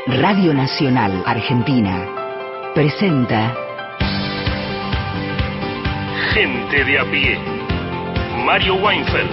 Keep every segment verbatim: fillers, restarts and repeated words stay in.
Radio Nacional Argentina presenta Gente de a pie. Mario Weinfeld.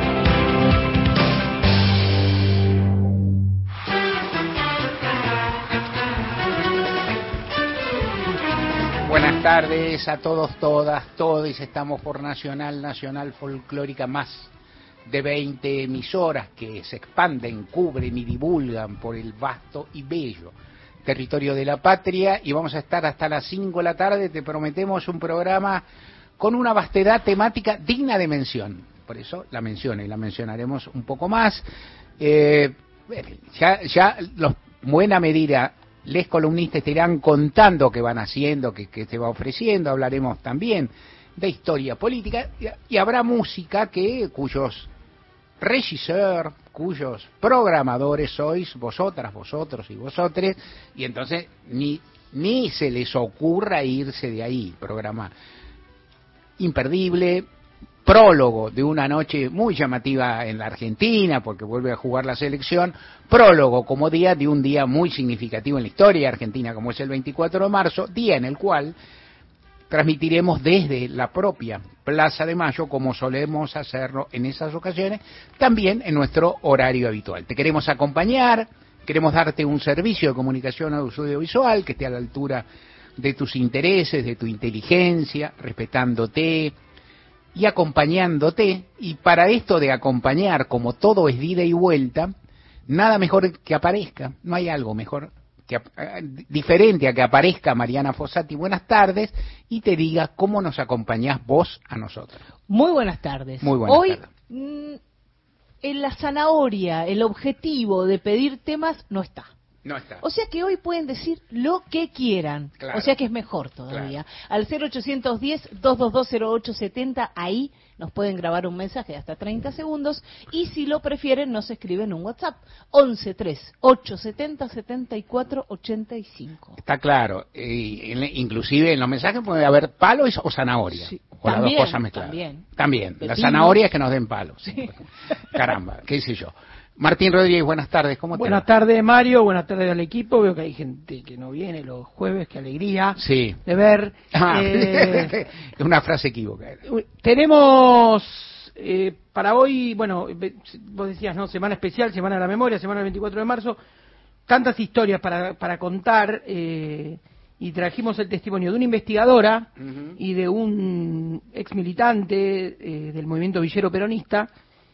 Buenas tardes a todos, todas, todos. Estamos por Nacional, Nacional Folclórica, más de veinte emisoras que se expanden, cubren y divulgan por el vasto y bello territorio de la patria, y vamos a estar hasta las cinco de la tarde. Te prometemos un programa con una vastedad temática digna de mención, por eso la menciono y la mencionaremos un poco más. Eh, ya, ya los, buena medida, les columnistas te irán contando qué van haciendo, qué, qué te va ofreciendo. Hablaremos también de historia política y, y habrá música que cuyos regisseur, cuyos programadores sois vosotras, vosotros y vosotres, y entonces ni, ni se les ocurra irse de ahí. Programa imperdible, prólogo de una noche muy llamativa en la Argentina, porque vuelve a jugar la selección, prólogo como día de un día muy significativo en la historia argentina, como es el veinticuatro de marzo, día en el cual transmitiremos desde la propia Plaza de Mayo, como solemos hacerlo en esas ocasiones, también en nuestro horario habitual. Te queremos acompañar, queremos darte un servicio de comunicación audiovisual que esté a la altura de tus intereses, de tu inteligencia, respetándote y acompañándote. Y para esto de acompañar, como todo es ida y vuelta, nada mejor que aparezca, no hay algo mejor que diferente a que aparezca Mariana Fossati. Buenas tardes, y te diga cómo nos acompañás vos a nosotros. Muy buenas tardes. Muy buenas Hoy, tardes. Mmm, en la zanahoria, el objetivo de pedir temas no está. No está. O sea que hoy pueden decir lo que quieran. Claro. O sea que es mejor todavía. Claro. Al cero ochocientos diez, doscientos veintidós, cero ocho setenta, ahí nos pueden grabar un mensaje de hasta treinta segundos. Y si lo prefieren, nos escriben un WhatsApp. once tres, ochocientos setenta, setenta y cuatro ochenta y cinco. Está claro. Eh, en, inclusive en los mensajes puede haber palos o zanahoria. Sí. O También, las dos cosas mezcladas. También. También. Pepino. Las zanahorias que nos den palos. Sí. Caramba, qué sé yo. Martín Rodríguez, buenas tardes, ¿cómo te Buenas va? tardes, Mario, buenas tardes al equipo. Veo que hay gente que no viene los jueves, qué alegría Sí. de ver. Ah, Eh, es una frase equivocada. tenemos eh, para hoy, bueno, vos decías, ¿no? Semana especial, Semana de la Memoria, Semana del veinticuatro de marzo, tantas historias para, para contar, eh, y trajimos el testimonio de una investigadora uh-huh. y de un ex militante eh, del movimiento villero peronista.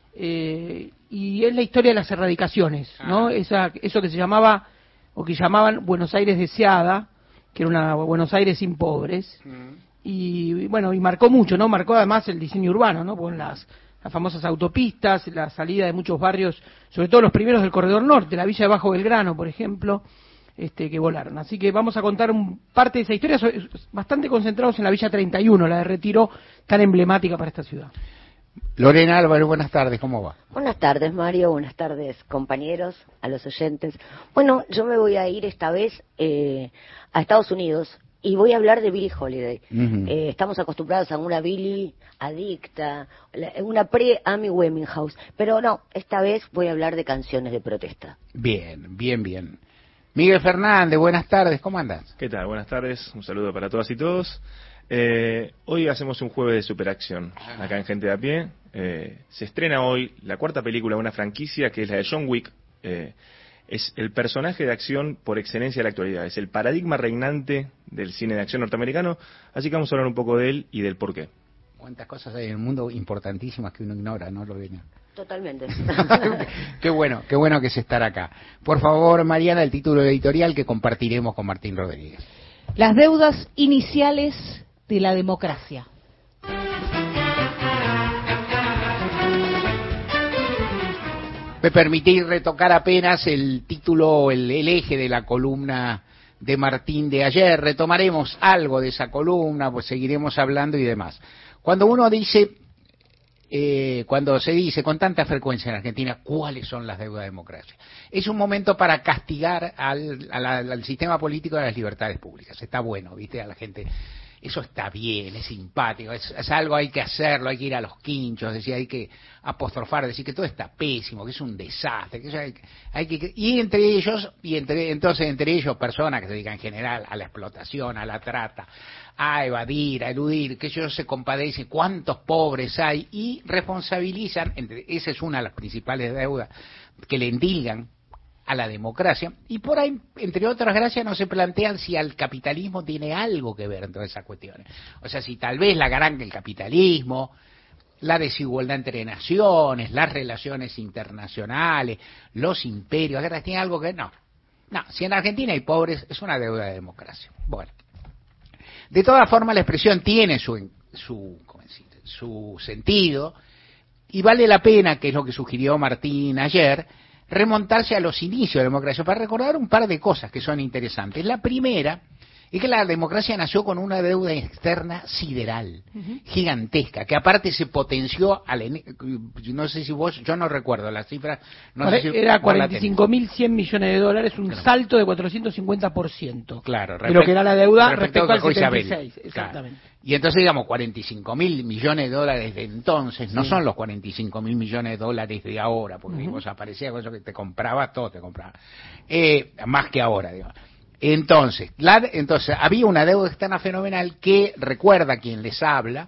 Eh, y es la historia de las erradicaciones, ¿no? Ah. Esa, eso que se llamaba, o que llamaban Buenos Aires deseada, que era una Buenos Aires sin pobres, uh-huh. y bueno, y marcó mucho, ¿no? Marcó además el diseño urbano, ¿no? Con las, las famosas autopistas, la salida de muchos barrios, sobre todo los primeros del Corredor Norte, la Villa de Bajo Belgrano, por ejemplo, este, que volaron. Así que vamos a contar un, parte de esa historia, bastante concentrados en la Villa treinta y uno, la de Retiro, tan emblemática para esta ciudad. Lorena Álvarez, buenas tardes, ¿cómo va? Buenas tardes, Mario, buenas tardes, compañeros, a los oyentes. Bueno, yo me voy a ir esta vez eh, a Estados Unidos y voy a hablar de Billie Holiday. Uh-huh. Eh, estamos acostumbrados a una Billie adicta, una pre-Amy Winehouse, pero no, esta vez voy a hablar de canciones de protesta. Bien, bien, bien. Miguel Fernández, buenas tardes, ¿cómo andás? ¿Qué tal? Buenas tardes, un saludo para todas y todos. Eh, hoy hacemos un jueves de superacción acá en Gente de a Pie. Eh, se estrena hoy la cuarta película de una franquicia que es la de John Wick. Eh, es el personaje de acción por excelencia de la actualidad. Es el paradigma reinante del cine de acción norteamericano. Así que vamos a hablar un poco de él y del porqué. Cuántas cosas hay en el mundo importantísimas que uno ignora, ¿no, Lorena? Totalmente. Qué bueno, qué bueno que es estar acá. Por favor, Mariana, el título editorial que compartiremos con Martín Rodríguez. Las deudas iniciales de la democracia. Me permití retocar apenas el título, el, el eje de la columna de Martín de ayer. Retomaremos algo de esa columna, pues seguiremos hablando y demás. Cuando uno dice, eh, cuando se dice con tanta frecuencia en Argentina, ¿cuáles son las deudas de democracia? Es un momento para castigar al, al, al sistema político de las libertades públicas. Está bueno, ¿viste? A la gente eso está bien, es simpático, es, es algo, hay que hacerlo, hay que ir a los quinchos, decir, hay que apostrofar, decir que todo está pésimo, que es un desastre, que eso hay, hay que, y entre ellos, y entre entonces entre ellos personas que se dedican en general a la explotación, a la trata, a evadir, a eludir, que ellos se compadecen, cuántos pobres hay, y responsabilizan, entre, esa es una de las principales deudas que le endilgan a la democracia, y por ahí, entre otras gracias, no se plantean si al capitalismo tiene algo que ver en todas esas cuestiones. O sea, si tal vez la gran el capitalismo, la desigualdad entre naciones, las relaciones internacionales, los imperios, guerras, tiene algo que ver. No, no, si en Argentina hay pobres, es una deuda de democracia. Bueno, de todas formas la expresión tiene su, su, ¿cómo decir? su sentido, y vale la pena, que es lo que sugirió Martín ayer, remontarse a los inicios de la democracia para recordar un par de cosas que son interesantes. La primera es que la democracia nació con una deuda externa sideral, uh-huh. gigantesca, que aparte se potenció, al, no sé si vos, yo no recuerdo las cifras. No Pare, sé si era cuarenta y cinco mil cien millones de dólares, un claro. salto de cuatrocientos cincuenta por ciento. Claro, de lo que era la deuda respecto, respecto al setenta y seis. Exactamente. Claro. Y entonces, digamos, cuarenta y cinco mil millones de dólares de entonces, sí. no son los cuarenta y cinco mil millones de dólares de ahora, porque uh-huh. vos aparecía con eso que te comprabas, todo te compraba. Eh, más que ahora, digamos. Entonces, la, entonces, había una deuda externa fenomenal que recuerda quien les habla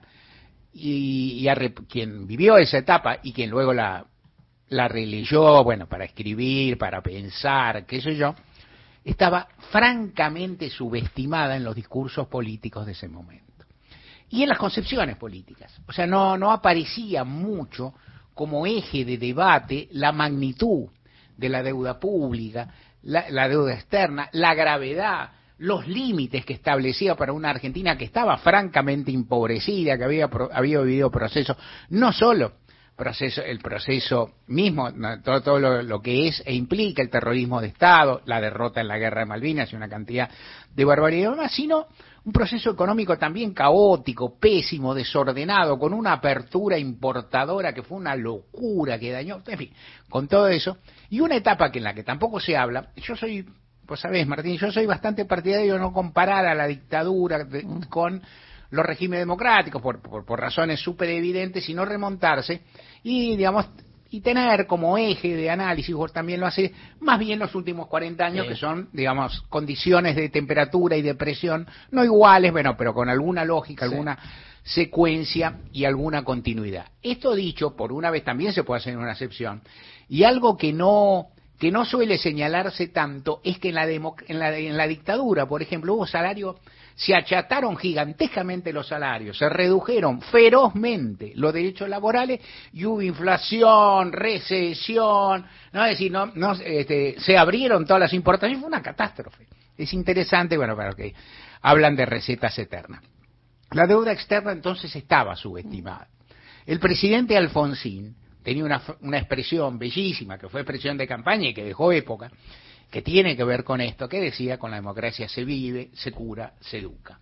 y, y a, quien vivió esa etapa y quien luego la, la releyó, bueno, para escribir, para pensar, qué sé yo, estaba francamente subestimada en los discursos políticos de ese momento. Y en las concepciones políticas. O sea, no, no aparecía mucho como eje de debate la magnitud de la deuda pública, La, la deuda externa, la gravedad, los límites que establecía para una Argentina que estaba francamente empobrecida, que había, había vivido procesos, no solo proceso, el proceso mismo, todo, todo lo, lo que es e implica el terrorismo de Estado, la derrota en la guerra de Malvinas y una cantidad de barbaridades más, sino un proceso económico también caótico, pésimo, desordenado, con una apertura importadora que fue una locura, que dañó, en fin, con todo eso, y una etapa que en la que tampoco se habla. Yo soy, pues sabés, Martín, yo soy bastante partidario de no comparar a la dictadura de, con los regímenes democráticos, por, por, por razones súper evidentes, sino remontarse y, digamos, y tener como eje de análisis, vos también lo hace, más bien los últimos cuarenta años, sí. que son, digamos, condiciones de temperatura y de presión, no iguales, bueno, pero con alguna lógica, sí. alguna secuencia y alguna continuidad. Esto dicho, por una vez también se puede hacer una excepción, y algo que no que no suele señalarse tanto es que en la, demo, en la, en la dictadura, por ejemplo, hubo salarios, se achataron gigantescamente los salarios, se redujeron ferozmente los derechos laborales y hubo inflación, recesión, no es decir, no, no este, se abrieron todas las importaciones, fue una catástrofe. Es interesante, bueno, para que hablan de recetas eternas. La deuda externa entonces estaba subestimada. El presidente Alfonsín tenía una, una expresión bellísima, que fue expresión de campaña y que dejó época, que tiene que ver con esto, que decía, con la democracia se vive, se cura, se educa.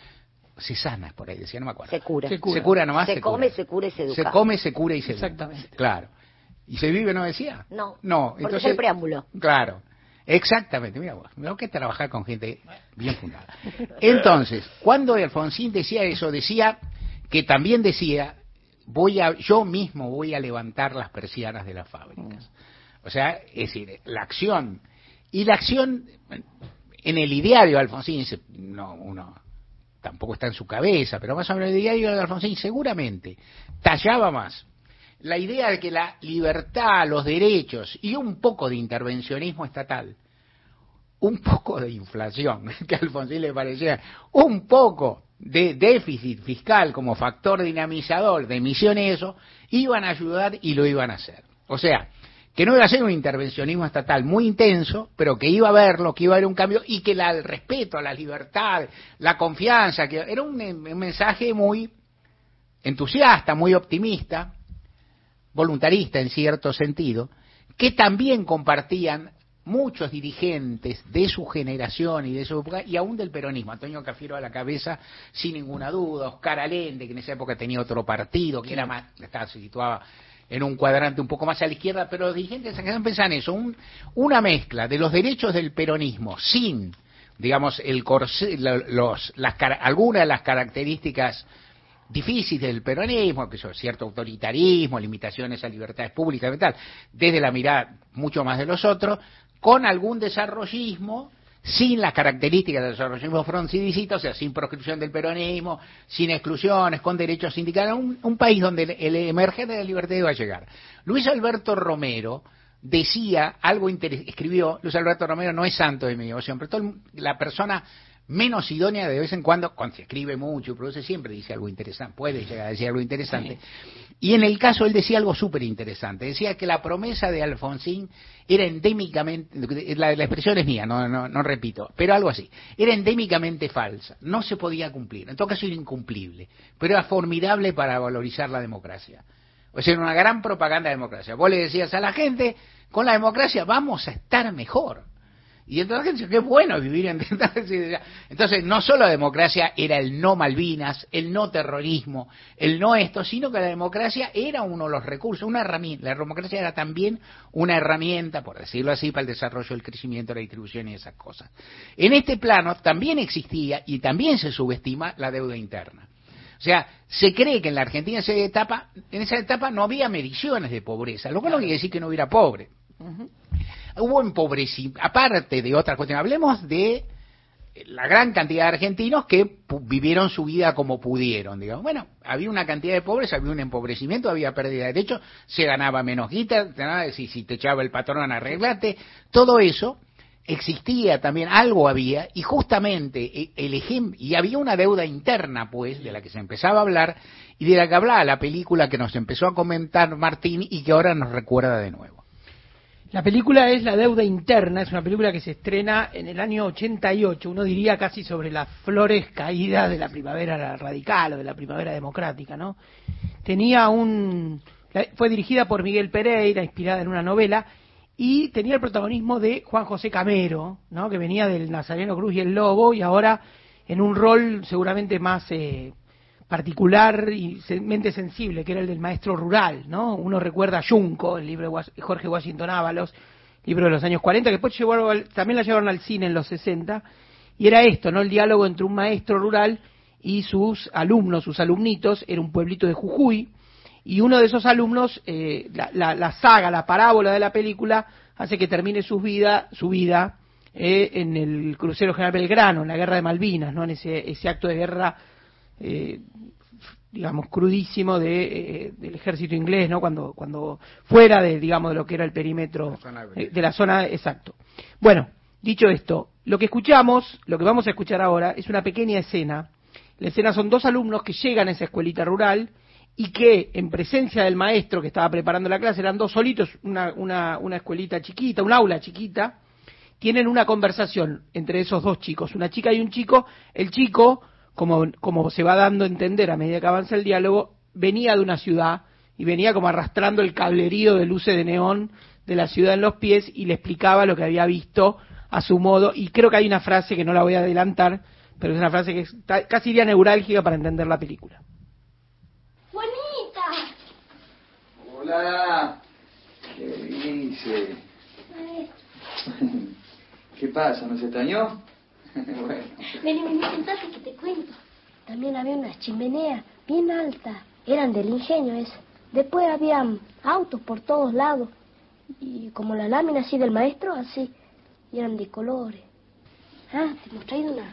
Se sana, por ahí decía, no me acuerdo. Se cura. Se cura, se cura nomás. Se, se come, cura. se cura y se educa. Se come, se cura y se educa. Exactamente. Claro. ¿Y se vive, no decía? No, no porque entonces, es el preámbulo. Claro. Exactamente, mira vos, tengo que trabajar con gente bien fundada. Entonces, cuando Alfonsín decía eso, decía que también decía, voy a, yo mismo voy a levantar las persianas de las fábricas. O sea, es decir, la acción, y la acción, en el ideario de Alfonsín, no, uno tampoco está en su cabeza, pero más o menos el ideario de Alfonsín seguramente tallaba más la idea de que la libertad, los derechos y un poco de intervencionismo estatal, un poco de inflación, que a Alfonsín le parecía, un poco de déficit fiscal como factor dinamizador de emisiones, eso, iban a ayudar y lo iban a hacer. O sea, que no iba a ser un intervencionismo estatal muy intenso, pero que iba a verlo, que iba a haber un cambio y que la, el respeto a la libertad, la confianza, que era un, un mensaje muy entusiasta, muy optimista, voluntarista en cierto sentido, que también compartían muchos dirigentes de su generación y de su época, y aún del peronismo. Antonio Cafiero a la cabeza, sin ninguna duda, Oscar Allende, que en esa época tenía otro partido, que era más, estaba, se situaba en un cuadrante un poco más a la izquierda, pero los dirigentes se quedan pensando en eso, un, una mezcla de los derechos del peronismo sin digamos, el corsé, los, las, algunas de las características difíciles del peronismo, que son cierto autoritarismo, limitaciones a libertades públicas y tal, desde la mirada mucho más de los otros, con algún desarrollismo, sin las características del desarrollismo froncidicista, o sea, sin proscripción del peronismo, sin exclusiones, con derechos sindicales, un, un país donde el, el emergente de la libertad iba a llegar. Luis Alberto Romero decía algo interesante, escribió, Luis Alberto Romero no es santo de mi devoción, pero todo, la persona menos idónea de vez en cuando, cuando se escribe mucho y produce, siempre dice algo interesante, puede llegar a decir algo interesante. Sí. Y en el caso él decía algo súper interesante, decía que la promesa de Alfonsín era endémicamente, la, la expresión es mía, no, no, no repito, pero algo así, era endémicamente falsa, no se podía cumplir, en todo caso era incumplible, pero era formidable para valorizar la democracia. O sea, era una gran propaganda de democracia. Vos le decías a la gente, con la democracia vamos a estar mejor. Y entonces la gente dice, qué bueno vivir en... Entonces, no solo la democracia era el no Malvinas, el no terrorismo, el no esto, sino que la democracia era uno de los recursos, una herramienta. La democracia era también una herramienta, por decirlo así, para el desarrollo, el crecimiento, la distribución y esas cosas. En este plano también existía, y también se subestima, la deuda interna. O sea, se cree que en la Argentina en esa etapa, en esa etapa no había mediciones de pobreza, lo cual no quiere decir que no hubiera pobre. Uh-huh. Hubo empobrecimiento, aparte de otras cuestiones, hablemos de la gran cantidad de argentinos que vivieron su vida como pudieron, digamos. Bueno, había una cantidad de pobres, había un empobrecimiento, había pérdida de derechos, se ganaba menos guita, si, si te echaba el patrón arreglate, todo eso existía también, algo había, y justamente el ejemplo, y había una deuda interna, pues, de la que se empezaba a hablar, y de la que hablaba la película que nos empezó a comentar Martín y que ahora nos recuerda de nuevo. La película es La deuda interna, es una película que se estrena en el año ochenta y ocho, uno diría casi sobre las flores caídas de la primavera radical o de la primavera democrática, ¿no? Tenía un... fue dirigida por Miguel Pereira, inspirada en una novela, y tenía el protagonismo de Juan José Camero, ¿no? Que venía del Nazareno Cruz y el Lobo, y ahora en un rol seguramente más eh, particular y mente sensible, que era el del maestro rural, ¿no? Uno recuerda a Junco, el libro de Jorge Washington Ábalos, libro de los años cuarenta, que después llevó, también la llevaron al cine en los sesenta, y era esto, ¿no? El diálogo entre un maestro rural y sus alumnos, sus alumnitos, era un pueblito de Jujuy, y uno de esos alumnos, eh, la, la, la saga, la parábola de la película, hace que termine su vida, su vida eh, en el crucero General Belgrano, en la guerra de Malvinas, ¿no? En ese, ese acto de guerra, eh, digamos, crudísimo de, eh, del ejército inglés, ¿no? Cuando, cuando fuera de, digamos, de lo que era el perímetro eh, de la zona, exacto. Bueno, dicho esto, lo que escuchamos, lo que vamos a escuchar ahora, es una pequeña escena. La escena son dos alumnos que llegan a esa escuelita rural y que, en presencia del maestro que estaba preparando la clase, eran dos solitos, una, una, una escuelita chiquita, un aula chiquita, tienen una conversación entre esos dos chicos, una chica y un chico. El chico, como, como se va dando a entender a medida que avanza el diálogo, venía de una ciudad y venía como arrastrando el cablerío de luces de neón de la ciudad en los pies y le explicaba lo que había visto a su modo, y creo que hay una frase que no la voy a adelantar, pero es una frase que es casi iría neurálgica para entender la película. ¡Juanita! Hola, ¿qué dice? ¿Qué pasa? ¿No se extrañó? Bueno. Vení, vení, sentate que te cuento. También había unas chimeneas bien altas, eran del ingenio ese. Después había autos por todos lados, y como la lámina así del maestro, así, y eran de colores. Ah, te hemos traído una...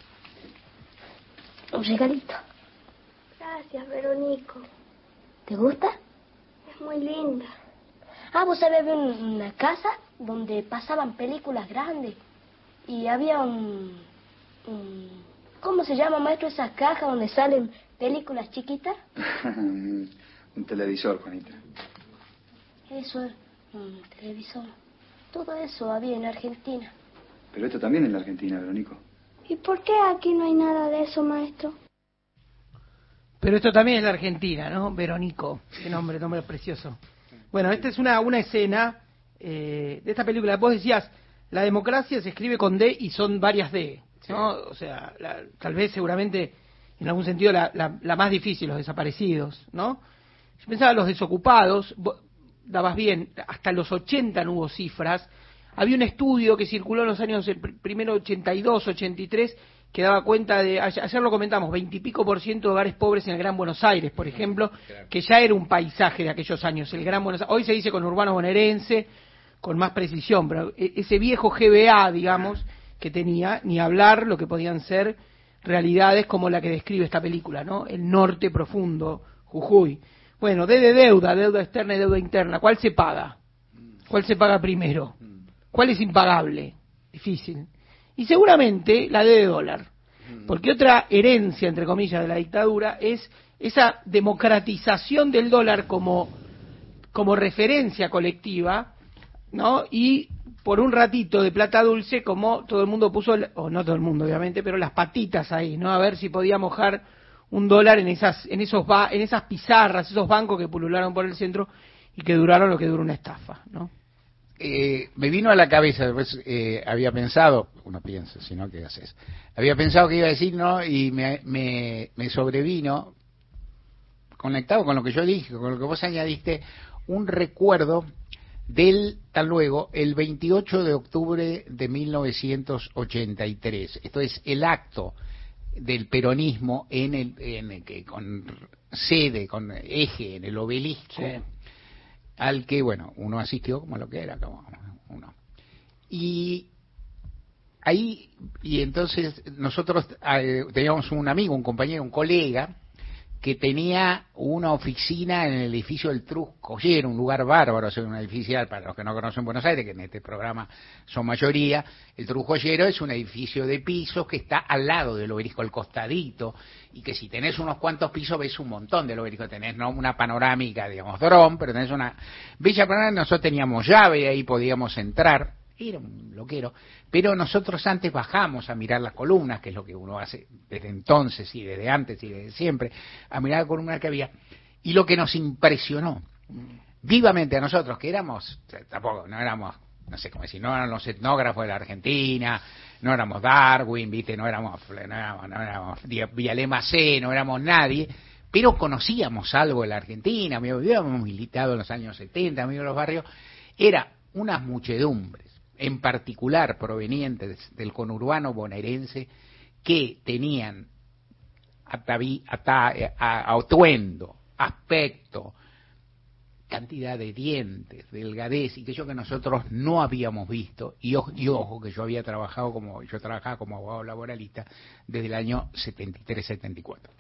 un regalito. Gracias, Veronico. ¿Te gusta? Es muy linda. Ah, vos sabés, había una casa donde pasaban películas grandes. Y había un, un... ¿cómo se llama, maestro, esas cajas donde salen películas chiquitas? Un televisor, Juanita. Eso es, un televisor. Todo eso había en Argentina. Pero esto también es la Argentina, Veronico. ¿Y por qué aquí no hay nada de eso, maestro? Pero esto también es la Argentina, ¿no? Veronico, qué nombre, nombre precioso. Bueno, esta es una, una escena eh, de esta película. Vos decías, la democracia se escribe con D y son varias D, ¿no? O sea, la, tal vez seguramente, en algún sentido, la, la, la más difícil, los desaparecidos, ¿no? Yo pensaba los desocupados, vos dabas bien, hasta los ochenta no hubo cifras. Había un estudio que circuló en los años el pr- primero ochenta y dos, ochenta y tres, que daba cuenta de, ayer lo comentamos, veintipico por ciento de hogares pobres en el Gran Buenos Aires, por ejemplo, claro. que ya era un paisaje de aquellos años, el Gran Buenos Aires. Hoy se dice conurbano bonaerense, con más precisión, pero ese viejo G B A, digamos, que tenía, ni hablar lo que podían ser realidades como la que describe esta película, ¿no? El norte profundo, Jujuy. Bueno, D de deuda, deuda externa y deuda interna, ¿cuál se paga? ¿Cuál se paga primero? ¿Cuál es impagable? Difícil. Y seguramente la D de dólar, porque otra herencia, entre comillas, de la dictadura es esa democratización del dólar como, como referencia colectiva, ¿no? Y por un ratito de plata dulce, como todo el mundo puso, o no todo el mundo obviamente, pero las patitas ahí, ¿no? A ver si podía mojar un dólar en esas, en esos ba, en esas pizarras, esos bancos que pulularon por el centro y que duraron lo que dura una estafa, ¿no? Eh, me vino a la cabeza, pues, eh, había pensado, uno piensa, si no, ¿qué haces? Había pensado que iba a decir, ¿no? Y me, me, me sobrevino, conectado con lo que yo dije, con lo que vos añadiste, un recuerdo del, tal luego, el veintiocho de octubre de mil novecientos ochenta y tres. Esto es el acto del peronismo en el, en el que con sede, con eje en el Obelisco. Sí. Al que, bueno, uno asistió como lo que era, como uno. Y ahí, y entonces nosotros eh, teníamos un amigo, un compañero, un colega, que tenía una oficina en el edificio del Truscoyero, un lugar bárbaro, o sea, un edificio, para los que no conocen Buenos Aires, que en este programa son mayoría, el Truscoyero es un edificio de pisos que está al lado del Obelisco, al costadito, y que si tenés unos cuantos pisos ves un montón del Obelisco, tenés no una panorámica, digamos, dron, pero tenés una bella panorámica, nosotros teníamos llave, ahí podíamos entrar, era un loquero, pero nosotros antes bajamos a mirar las columnas, que es lo que uno hace desde entonces y desde antes y desde siempre, a mirar las columnas que había, y lo que nos impresionó vivamente a nosotros, que éramos, tampoco, no éramos, no sé cómo decir, no éramos los etnógrafos de la Argentina, no éramos Darwin, viste, no éramos, no éramos, no éramos Vialema C, no éramos nadie, pero conocíamos algo de la Argentina, habíamos militado en los años setenta, amigos de los barrios, era unas muchedumbres, en particular provenientes del conurbano bonaerense, que tenían ataví, ata, a, atuendo, aspecto, cantidad de dientes, delgadez, y que yo que nosotros no habíamos visto, y, y ojo que yo había trabajado como, yo trabajaba como abogado laboralista desde el año setenta y tres setenta y cuatro.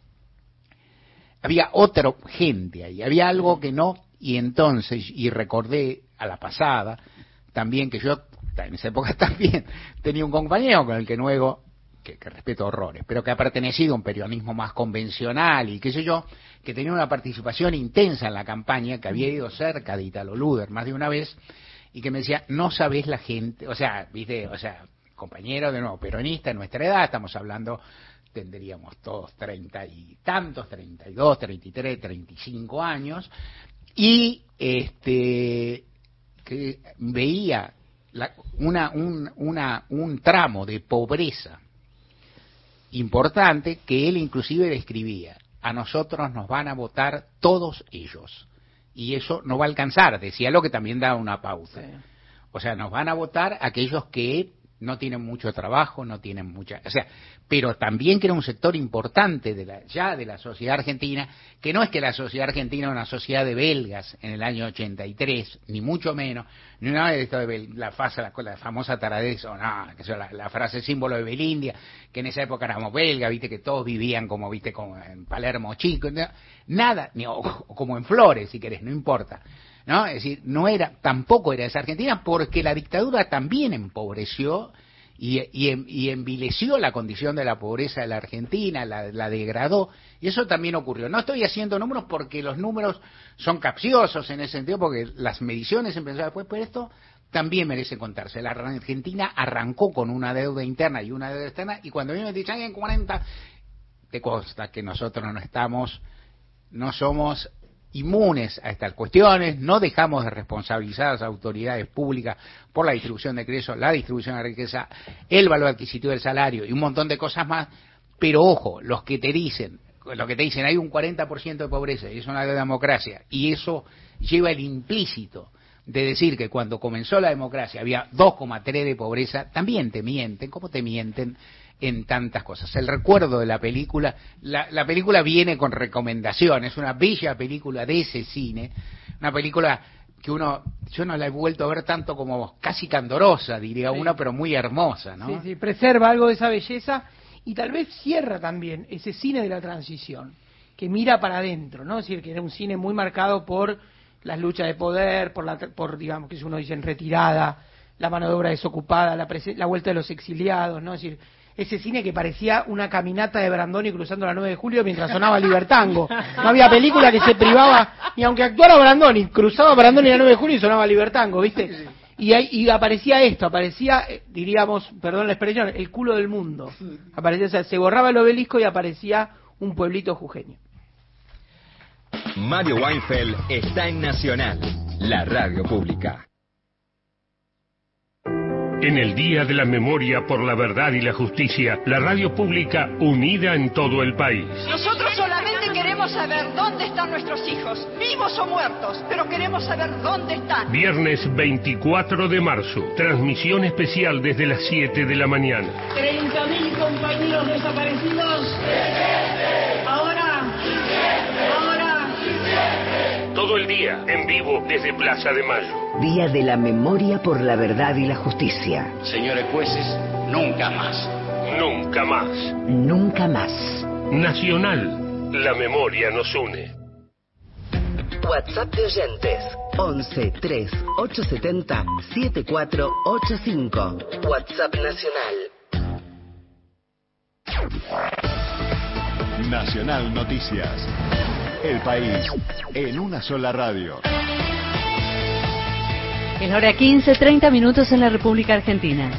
Había otra gente ahí, había algo que no, y entonces, y recordé a la pasada, también que yo, en esa época también, tenía un compañero con el que luego, que, que respeto horrores, pero que ha pertenecido a un periodismo más convencional y qué sé yo, que tenía una participación intensa en la campaña, que había ido cerca de Italo Luder más de una vez, y que me decía, no sabés la gente, o sea, viste, o sea, compañero de nuevo, peronista, en nuestra edad, estamos hablando, tendríamos todos treinta y tantos, treinta y dos, treinta y tres, treinta y cinco años, y este que veía la, una, un, una, un tramo de pobreza importante que él inclusive describía. A nosotros nos van a votar todos ellos y eso no va a alcanzar, decía lo que también da una pausa. Sí. O sea, nos van a votar aquellos que no tienen mucho trabajo, no tienen mucha, o sea, pero también que era un sector importante de la, ya de la sociedad argentina, que no es que la sociedad argentina era una sociedad de belgas en el año ochenta y tres, ni mucho menos, ni una de esto de Bel, la, fase, la, la famosa taradez, o no, que es la, la frase símbolo de Belindia, que en esa época éramos belgas, viste que todos vivían como, viste, como en Palermo Chico, no, nada, ni, o, o como en Flores, si querés, no importa. ¿No? Es decir, no era, tampoco era esa Argentina, porque la dictadura también empobreció y, y, y envileció la condición de la pobreza de la Argentina, la, la degradó, y eso también ocurrió. No estoy haciendo números porque los números son capciosos en ese sentido, porque las mediciones empezaron después, pero esto también merece contarse. La Argentina arrancó con una deuda interna y una deuda externa, y cuando vino el año cuarenta, te consta que nosotros no estamos, no somos inmunes a estas cuestiones, no dejamos de responsabilizar a las autoridades públicas por la distribución de ingresos, la distribución de riqueza, el valor adquisitivo del salario y un montón de cosas más, pero ojo, los que te dicen, lo que te dicen hay un cuarenta por ciento de pobreza y es una democracia y eso lleva el implícito de decir que cuando comenzó la democracia había dos coma tres de pobreza, también te mienten, como te mienten en tantas cosas. El recuerdo de la película, la, la película viene con recomendaciones, una bella película de ese cine, una película que uno, yo no la he vuelto a ver tanto como casi candorosa, diría sí. uno, pero muy hermosa, ¿no? Sí, sí, preserva algo de esa belleza y tal vez cierra también ese cine de la transición, que mira para adentro, ¿no? Es decir, que era un cine muy marcado por las luchas de poder, por, la, por digamos, que uno dice en retirada, la mano de obra desocupada, la, la vuelta de los exiliados, ¿no? Es decir, ese cine que parecía una caminata de Brandoni cruzando la nueve de julio mientras sonaba Libertango. No había película que se privaba, ni aunque actuara Brandoni, cruzaba Brandoni la nueve de julio y sonaba Libertango, ¿viste? Y, ahí, y aparecía esto, aparecía, diríamos, perdón la expresión, el culo del mundo. Aparecía, o sea, se borraba el obelisco y aparecía un pueblito jujeño. Mario Weinfeld está en Nacional, la radio pública. En el Día de la Memoria por la Verdad y la Justicia, la radio pública unida en todo el país. Nosotros solamente queremos saber dónde están nuestros hijos, vivos o muertos, pero queremos saber dónde están. Viernes veinticuatro de marzo, transmisión especial desde las siete de la mañana. treinta mil compañeros desaparecidos. Ahora, ahora. Todo el día, en vivo, desde Plaza de Mayo. Día de la Memoria por la Verdad y la Justicia. Señores jueces, nunca más. Nunca más. Nunca más. Nacional, la memoria nos une. WhatsApp de oyentes. once tres ocho siete cero siete cuatro ocho cinco. WhatsApp Nacional. Nacional Noticias. El país en una sola radio. Es la hora quince, treinta minutos en la República Argentina.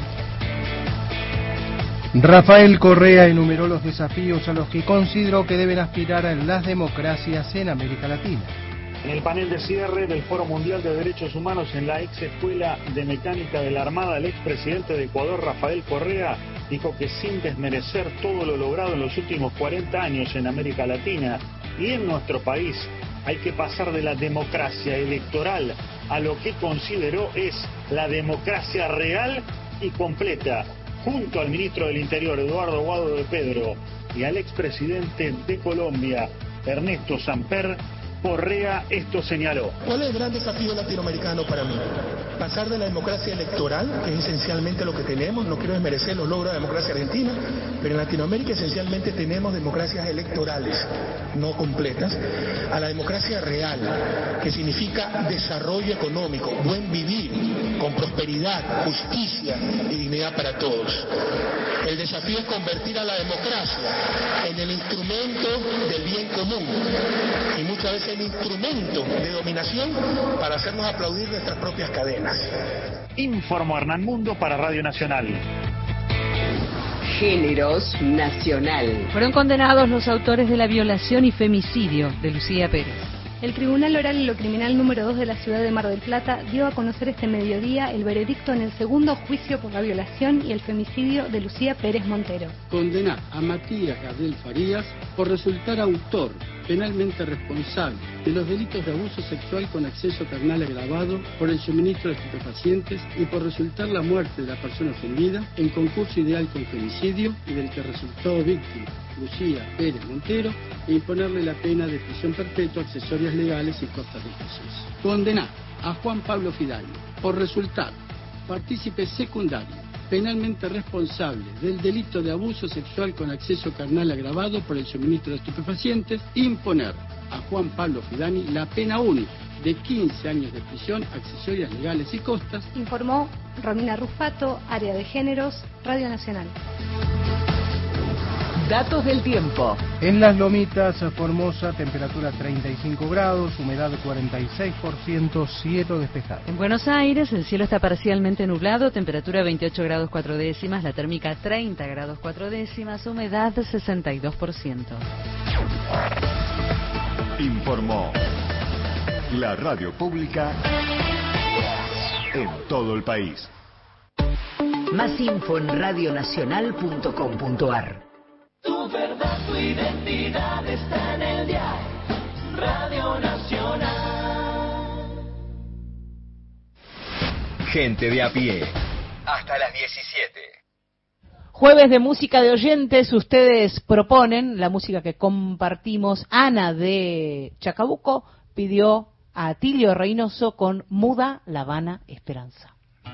Rafael Correa enumeró los desafíos a los que consideró que deben aspirar a las democracias en América Latina. En el panel de cierre del Foro Mundial de Derechos Humanos en la ex Escuela de Mecánica de la Armada, el expresidente de Ecuador, Rafael Correa, dijo que sin desmerecer todo lo logrado en los últimos cuarenta años en América Latina y en nuestro país, hay que pasar de la democracia electoral a lo que consideró es la democracia real y completa. Junto al ministro del Interior, Eduardo Guado de Pedro, y al expresidente de Colombia, Ernesto Samper, Correa esto señaló. ¿Cuál es el gran desafío latinoamericano para mí? Pasar de la democracia electoral, que es esencialmente lo que tenemos, no quiero desmerecer los logros de la democracia argentina, pero en Latinoamérica esencialmente tenemos democracias electorales, no completas, a la democracia real, que significa desarrollo económico, buen vivir, con prosperidad, justicia y dignidad para todos. El desafío es convertir a la democracia en el instrumento del bien común y muchas veces el instrumento de dominación para hacernos aplaudir nuestras propias cadenas. Informó Hernán Mundo para Radio Nacional. Géneros Nacional. Fueron condenados los autores de la violación y femicidio de Lucía Pérez. El Tribunal Oral en lo Criminal número dos de la ciudad de Mar del Plata dio a conocer este mediodía el veredicto en el segundo juicio por la violación y el femicidio de Lucía Pérez Montero. Condena a Matías Gardel Farías por resultar autor penalmente responsable de los delitos de abuso sexual con acceso carnal agravado por el suministro de estupefacientes y por resultar la muerte de la persona ofendida en concurso ideal con femicidio y del que resultó víctima Lucía Pérez Montero e imponerle la pena de prisión perpetua, accesorias legales y costas del proceso. Condenar a Juan Pablo Fidalgo por resultar partícipe secundario penalmente responsable del delito de abuso sexual con acceso carnal agravado por el suministro de estupefacientes, imponer a Juan Pablo Fidani la pena única de quince años de prisión, accesorias legales y costas. Informó Romina Rufato, Área de Géneros, Radio Nacional. Datos del tiempo. En Las Lomitas, Formosa, temperatura treinta y cinco grados, humedad cuarenta y seis por ciento, cielo despejado. En Buenos Aires, el cielo está parcialmente nublado, temperatura veintiocho grados cuatro décimas, la térmica treinta grados cuatro décimas, humedad sesenta y dos por ciento. Informó la radio pública en todo el país. Más info en radionacional punto com punto ar. Tu verdad, tu identidad está en el diario Radio Nacional. Gente de a pie. Hasta las diecisiete. Jueves de música de oyentes, ustedes proponen la música que compartimos. Ana de Chacabuco pidió a Atilio Reynoso con Muda La Habana Esperanza.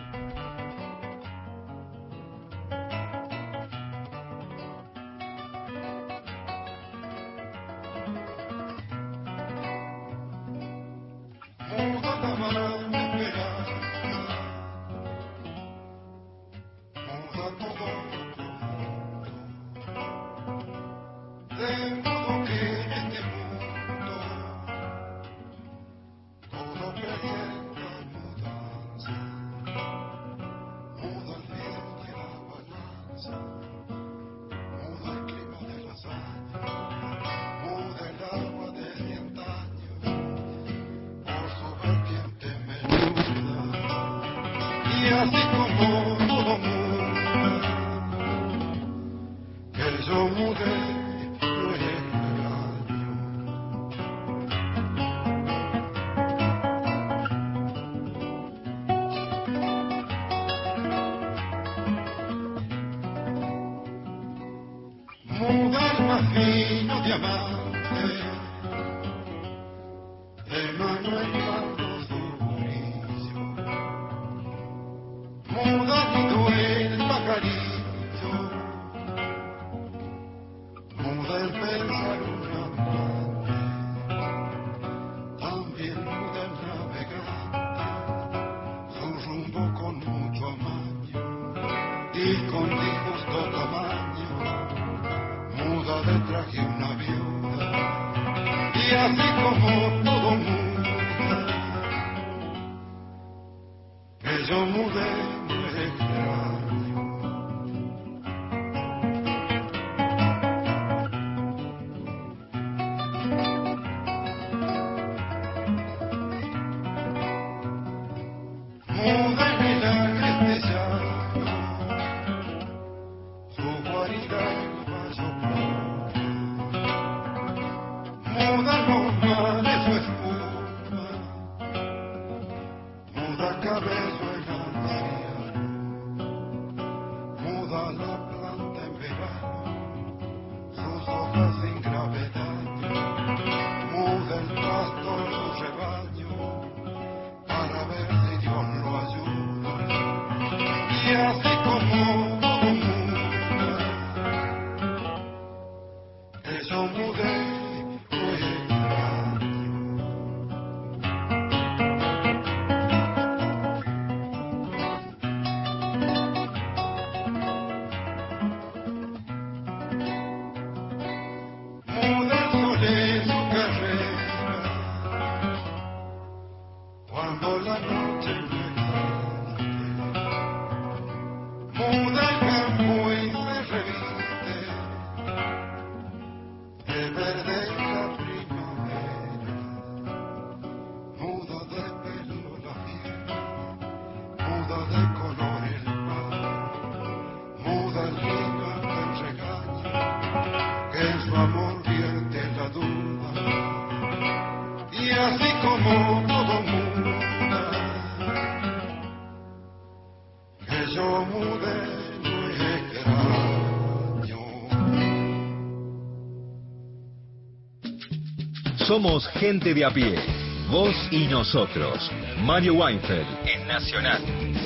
Somos gente de a pie, vos y nosotros. Mario Weinfeld en Nacional.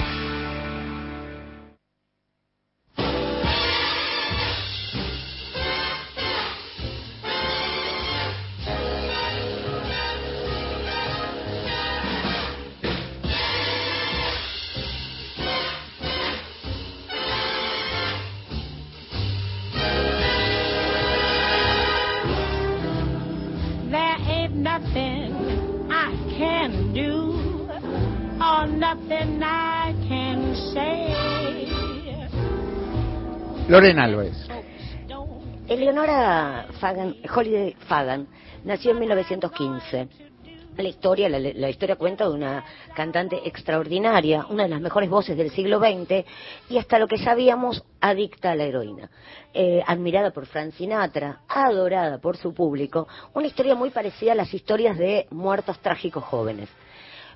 Lorena Alves. Eleonora Fagan, Holiday Fagan, nació en mil novecientos quince. La historia, la, la historia cuenta de una cantante extraordinaria, una de las mejores voces del siglo veinte, y hasta lo que sabíamos, adicta a la heroína. Eh, admirada por Frank Sinatra, adorada por su público, una historia muy parecida a las historias de muertos trágicos jóvenes.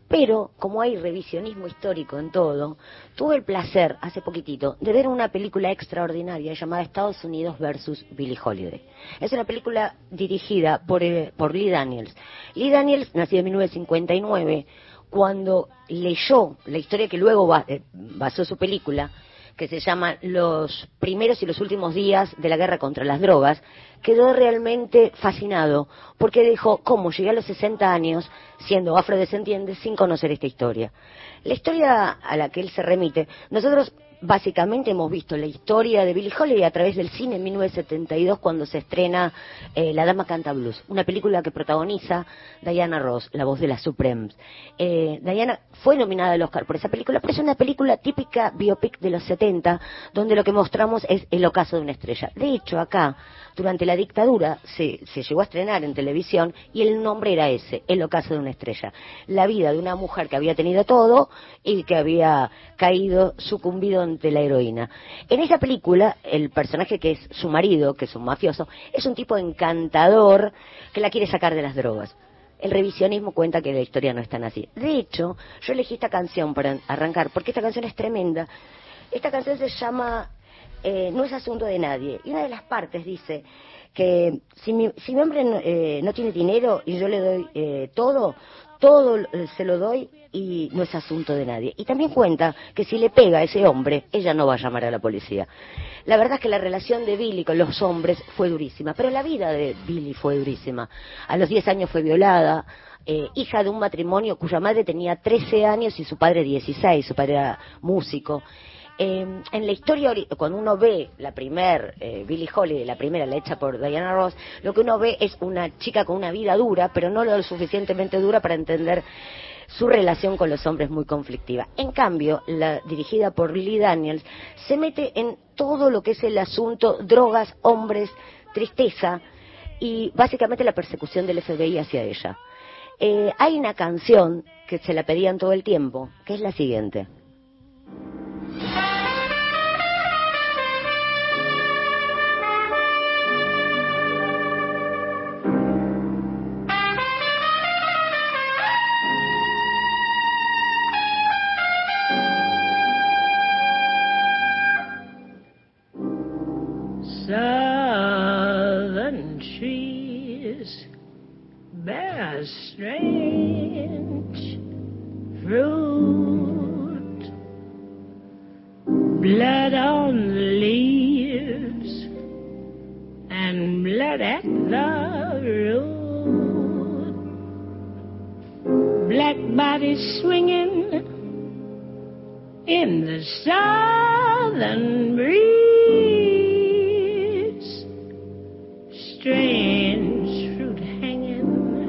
Pero, como hay revisionismo histórico en todo, tuve el placer, hace poquitito, de ver una película extraordinaria llamada Estados Unidos versus Billie Holiday. Es una película dirigida por, eh, por Lee Daniels. Lee Daniels, nacido en mil novecientos cincuenta y nueve, cuando leyó la historia que luego ba- eh, basó su película, que se llama Los primeros y los últimos días de la guerra contra las drogas, quedó realmente fascinado, porque dijo, ¿cómo llegué a los sesenta años siendo afrodescendiente sin conocer esta historia? La historia a la que él se remite, nosotros básicamente hemos visto la historia de Billie Holiday a través del cine en mil novecientos setenta y dos, cuando se estrena eh, La Dama Canta Blues, una película que protagoniza Diana Ross, la voz de las Supremes. Eh, Diana fue nominada al Oscar por esa película, pero es una película típica biopic de los setenta, donde lo que mostramos es el ocaso de una estrella. De hecho, acá, durante la dictadura, se, se llegó a estrenar en televisión y el nombre era ese, el ocaso de una estrella. La vida de una mujer que había tenido todo y que había caído, sucumbido ante la heroína. En esa película, el personaje que es su marido, que es un mafioso, es un tipo encantador que la quiere sacar de las drogas. El revisionismo cuenta que la historia no es tan así. De hecho, yo elegí esta canción para arrancar, porque esta canción es tremenda. Esta canción se llama eh, No es asunto de nadie. Y una de las partes dice que si mi, si mi hombre no, eh, no tiene dinero y yo le doy eh, todo, todo eh, se lo doy y no es asunto de nadie. Y también cuenta que si le pega a ese hombre, ella no va a llamar a la policía. La verdad es que la relación de Billie con los hombres fue durísima, pero la vida de Billie fue durísima. A los diez años fue violada, eh, hija de un matrimonio cuya madre tenía trece años y su padre dieciséis, su padre era músico. Eh, en la historia, cuando uno ve la primer eh, Billie Holiday, la primera, la hecha por Diana Ross, lo que uno ve es una chica con una vida dura, pero no lo suficientemente dura para entender su relación con los hombres, muy conflictiva. En cambio, la dirigida por Lee Daniels se mete en todo lo que es el asunto drogas, hombres, tristeza y básicamente la persecución del F B I hacia ella. Eh, hay una canción que se la pedían todo el tiempo, que es la siguiente. Southern trees bear a strange fruit, blood on the leaves and blood at the root, black bodies swinging in the southern breeze. Strange fruit hanging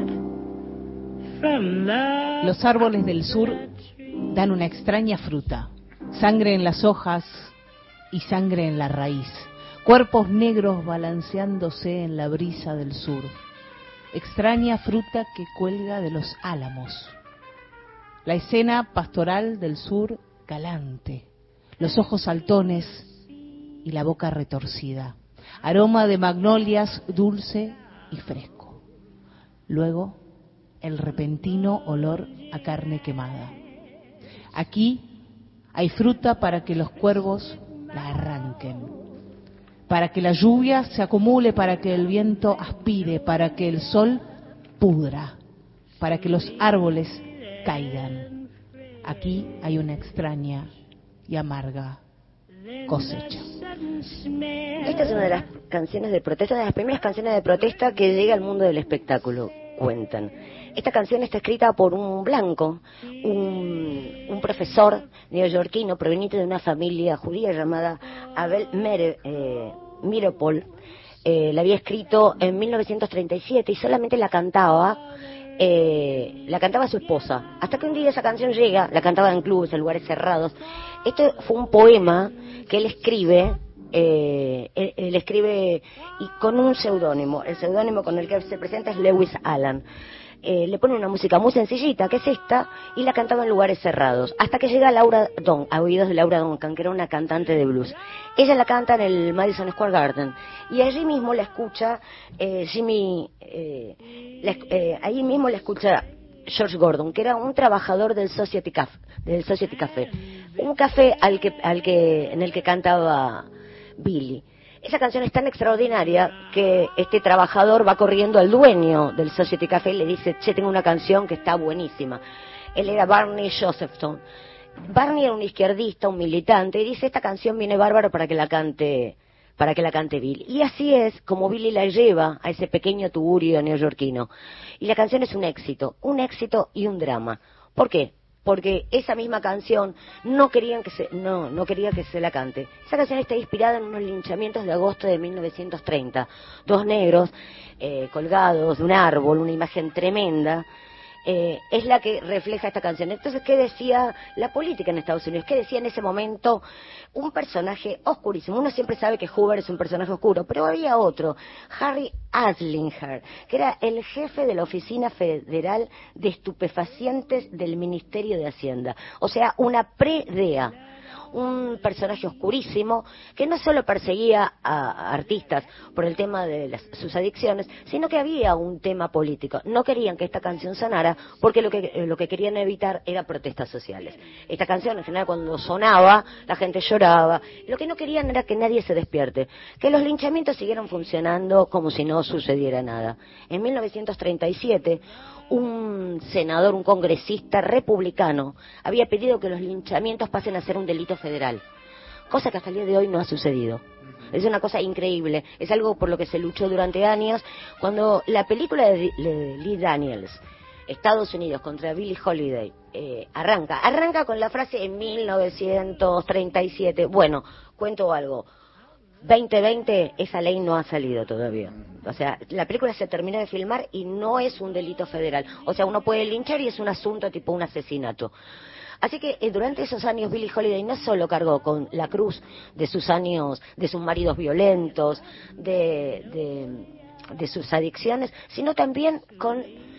from the... Los árboles del sur dan una extraña fruta, sangre en las hojas y sangre en la raíz, cuerpos negros balanceándose en la brisa del sur, extraña fruta que cuelga de los álamos. La escena pastoral del sur galante, los ojos saltones y la boca retorcida. Aroma de magnolias dulce y fresco. Luego, el repentino olor a carne quemada. Aquí hay fruta para que los cuervos la arranquen, para que la lluvia se acumule, para que el viento aspire, para que el sol pudra, para que los árboles caigan. Aquí hay una extraña y amarga cosecha. Esta es una de las canciones de protesta, una de las primeras canciones de protesta que llega al mundo del espectáculo, cuentan. Esta canción está escrita por un blanco, un, un profesor neoyorquino proveniente de una familia judía llamada Abel Mere, eh, Miropol. Eh, la había escrito en mil novecientos treinta y siete y solamente la cantaba Eh, la cantaba su esposa, hasta que un día esa canción llega, la cantaba en clubes, en lugares cerrados. Este fue un poema que él escribe, eh, él, él escribe y con un seudónimo, el seudónimo con el que se presenta es Lewis Allen. Eh, le pone una música muy sencillita, que es esta, y la cantaba en lugares cerrados, hasta que llega Laura Don, a oídos de Laura Duncan, que era una cantante de blues. Ella la canta en el Madison Square Garden, y allí mismo la escucha eh, Jimmy, eh, la, eh, ahí mismo la escucha George Gordon, que era un trabajador del Society Café, del Society Café, un café al que, al que, en el que cantaba Billy. Esa canción es tan extraordinaria que este trabajador va corriendo al dueño del Society Café y le dice, che, tengo una canción que está buenísima. Él era Barney Josephson. Barney era un izquierdista, un militante, y dice, esta canción viene bárbaro para que la cante, para que la cante Billy. Y así es como Billy la lleva a ese pequeño tugurio neoyorquino. Y la canción es un éxito, un éxito y un drama. ¿Por qué? Porque esa misma canción no querían que se, no, no quería que se la cante. Esa canción está inspirada en unos linchamientos de agosto de mil novecientos treinta. Dos negros eh, colgados de un árbol, una imagen tremenda. Eh, es la que refleja esta canción. Entonces, ¿qué decía la política en Estados Unidos? ¿Qué decía en ese momento un personaje oscurísimo? Uno siempre sabe que Hoover es un personaje oscuro, pero había otro, Harry Anslinger, que era el jefe de la Oficina Federal de Estupefacientes del Ministerio de Hacienda. O sea, una pre-D E A. Un personaje oscurísimo que no solo perseguía a artistas por el tema de las, sus adicciones, sino que había un tema político. No querían que esta canción sonara porque lo que, lo que querían evitar era protestas sociales. Esta canción, en general, cuando sonaba, la gente lloraba. Lo que no querían era que nadie se despierte, que los linchamientos siguieran funcionando como si no sucediera nada. En mil novecientos treinta y siete, un senador, un congresista republicano, había pedido que los linchamientos pasen a ser un delito federal, cosa que hasta el día de hoy no ha sucedido. Es una cosa increíble, es algo por lo que se luchó durante años. Cuando la película de Lee Daniels, Estados Unidos contra Billie Holiday, eh, arranca, arranca con la frase en mil novecientos treinta y siete, bueno, cuento algo, veinte veinte, esa ley no ha salido todavía. O sea, la película se terminó de filmar y no es un delito federal. O sea, uno puede linchar y es un asunto tipo un asesinato. Así que eh, durante esos años Billie Holiday no solo cargó con la cruz de sus años, de sus maridos violentos, de, de, de sus adicciones, sino también con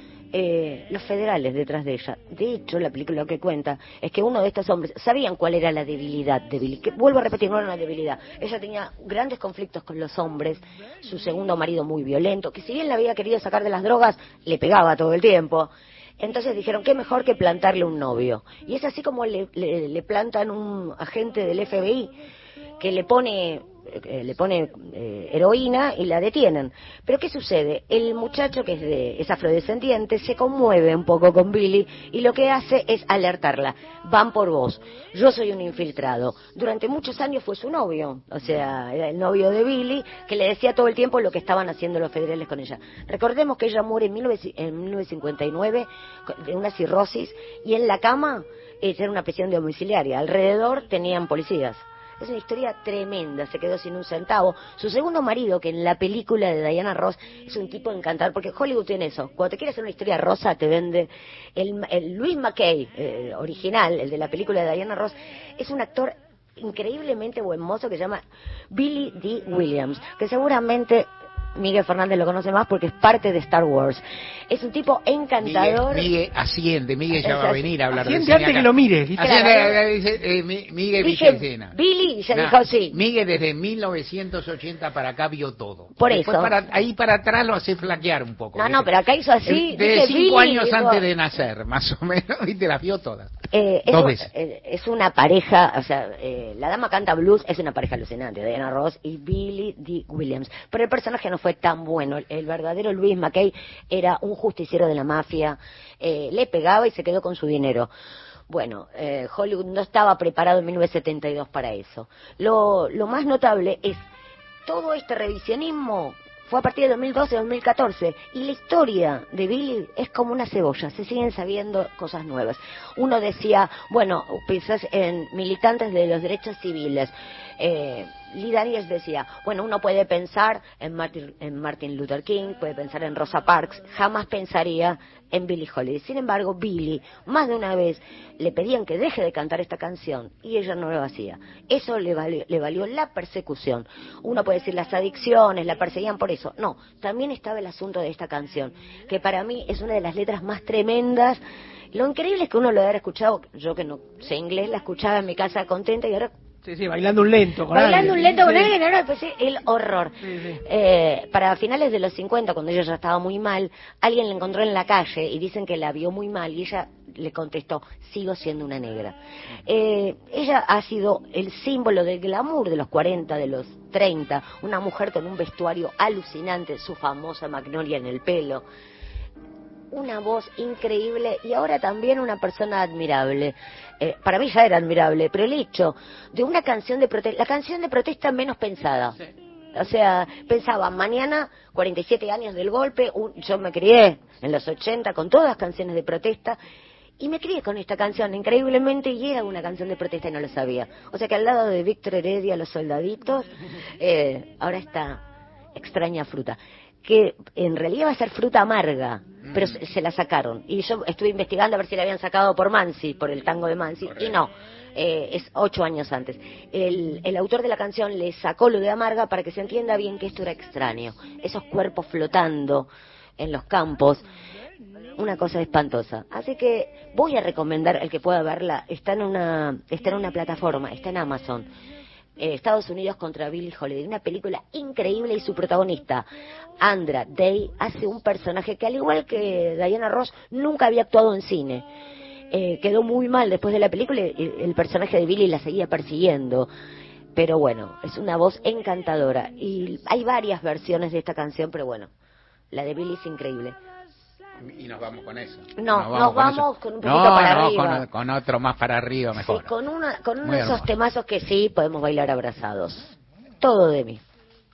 Eh, los federales detrás de ella. De hecho, la película lo que cuenta es que uno de estos hombres sabían cuál era la debilidad de Billie, que vuelvo a repetir, no era una debilidad. Ella tenía grandes conflictos con los hombres, su segundo marido muy violento, que si bien la había querido sacar de las drogas, le pegaba todo el tiempo. Entonces dijeron, qué mejor que plantarle un novio. Y es así como le, le, le plantan un agente del F B I que le pone eh, le pone eh, heroína y la detienen. Pero ¿qué sucede? El muchacho, que es, de, es afrodescendiente, se conmueve un poco con Billie y lo que hace es alertarla. Van por vos. Yo soy un infiltrado. Durante muchos años fue su novio, o sea, era el novio de Billie, que le decía todo el tiempo lo que estaban haciendo los federales con ella. Recordemos que ella muere en mil novecientos cincuenta y nueve de una cirrosis y en la cama ella era una prisión domiciliaria. Alrededor tenían policías. Es una historia tremenda, se quedó sin un centavo. Su segundo marido, que en la película de Diana Ross es un tipo encantador, porque Hollywood tiene eso. Cuando te quiere hacer una historia rosa, te vende. El, el Louis McKay, eh, original, el de la película de Diana Ross, es un actor increíblemente buen mozo que se llama Billy D. Williams, que seguramente Miguel Fernández lo conoce más porque es parte de Star Wars. Es un tipo encantador. Miguel, Miguel asciende, Miguel ya es, va a venir a hablar de cine antes que lo mires. Asciende, dice, eh, Miguel Villecena. Billy ya no, dijo sí. Miguel desde mil novecientos ochenta para acá vio todo. Por Después eso. Para, ahí para atrás lo hace flaquear un poco. No, ¿viste? no, pero acá hizo así. De dice, cinco Billy, años dijo, antes de nacer, más o menos, y te las vio todas. Eh, Dos es, veces. Eh, es una pareja, o sea, eh, la dama canta blues, es una pareja alucinante, Diana Ross y Billy D. Williams. Pero el personaje no fue tan bueno. El verdadero Louis McKay era un justiciero de la mafia, eh, le pegaba y se quedó con su dinero. Bueno, eh, Hollywood no estaba preparado en mil novecientos setenta y dos para eso. Lo, lo más notable es todo este revisionismo. Fue a partir de dos mil doce, dos mil catorce, y la historia de Billy es como una cebolla, se siguen sabiendo cosas nuevas. Uno decía, bueno, pensás en militantes de los derechos civiles. Eh, Lee Daniels decía, bueno, uno puede pensar en Martin, en Martin Luther King, puede pensar en Rosa Parks, jamás pensaría en Billie Holiday. Sin embargo, Billie, más de una vez, le pedían que deje de cantar esta canción y ella no lo hacía. Eso le valió, le valió la persecución. Uno puede decir las adicciones, la perseguían por eso. No, también estaba el asunto de esta canción, que para mí es una de las letras más tremendas. Lo increíble es que uno lo habrá escuchado, yo que no sé inglés, la escuchaba en mi casa contenta y ahora Sí, sí, bailando un lento con Bailando alguien. un lento con Sí. alguien, ahora pues el horror. Sí, sí. Eh, para finales de los cincuenta, cuando ella ya estaba muy mal, alguien la encontró en la calle y dicen que la vio muy mal y ella le contestó, sigo siendo una negra. Eh, ella ha sido el símbolo del glamour de los cuarenta, de los treinta, una mujer con un vestuario alucinante, su famosa magnolia en el pelo, una voz increíble y ahora también una persona admirable. Eh, para mí ya era admirable, pero el hecho de una canción de protesta, la canción de protesta menos pensada. Sí. O sea, pensaba, mañana, cuarenta y siete años del golpe, un, yo me crié en los ochenta con todas las canciones de protesta, y me crié con esta canción, increíblemente, y era una canción de protesta y no lo sabía. O sea que al lado de Víctor Heredia, Los Soldaditos, eh, ahora está Extraña Fruta, que en realidad va a ser fruta amarga, pero se, se la sacaron. Y yo estuve investigando a ver si la habían sacado por Mansi, por el tango de Mansi, correcto. Y no, eh, es ocho años antes. El, el autor de la canción le sacó lo de amarga para que se entienda bien que esto era extraño. Esos cuerpos flotando en los campos, una cosa espantosa. Así que voy a recomendar al que pueda verla. Está en una, está en una plataforma, está en Amazon. Eh, Estados Unidos contra Billie Holiday, una película increíble, y su protagonista, Andra Day, hace un personaje que, al igual que Diana Ross, nunca había actuado en cine. Eh, quedó muy mal después de la película y el personaje de Billie la seguía persiguiendo. Pero bueno, es una voz encantadora. Y hay varias versiones de esta canción, pero bueno, la de Billie es increíble. Y nos vamos con eso. No, nos vamos, nos con, vamos con un poquito no, para no, arriba. Con, con otro más para arriba mejor. Sí, con, una, con uno Muy de esos hermoso. temazos que sí podemos bailar abrazados. Todo de mí.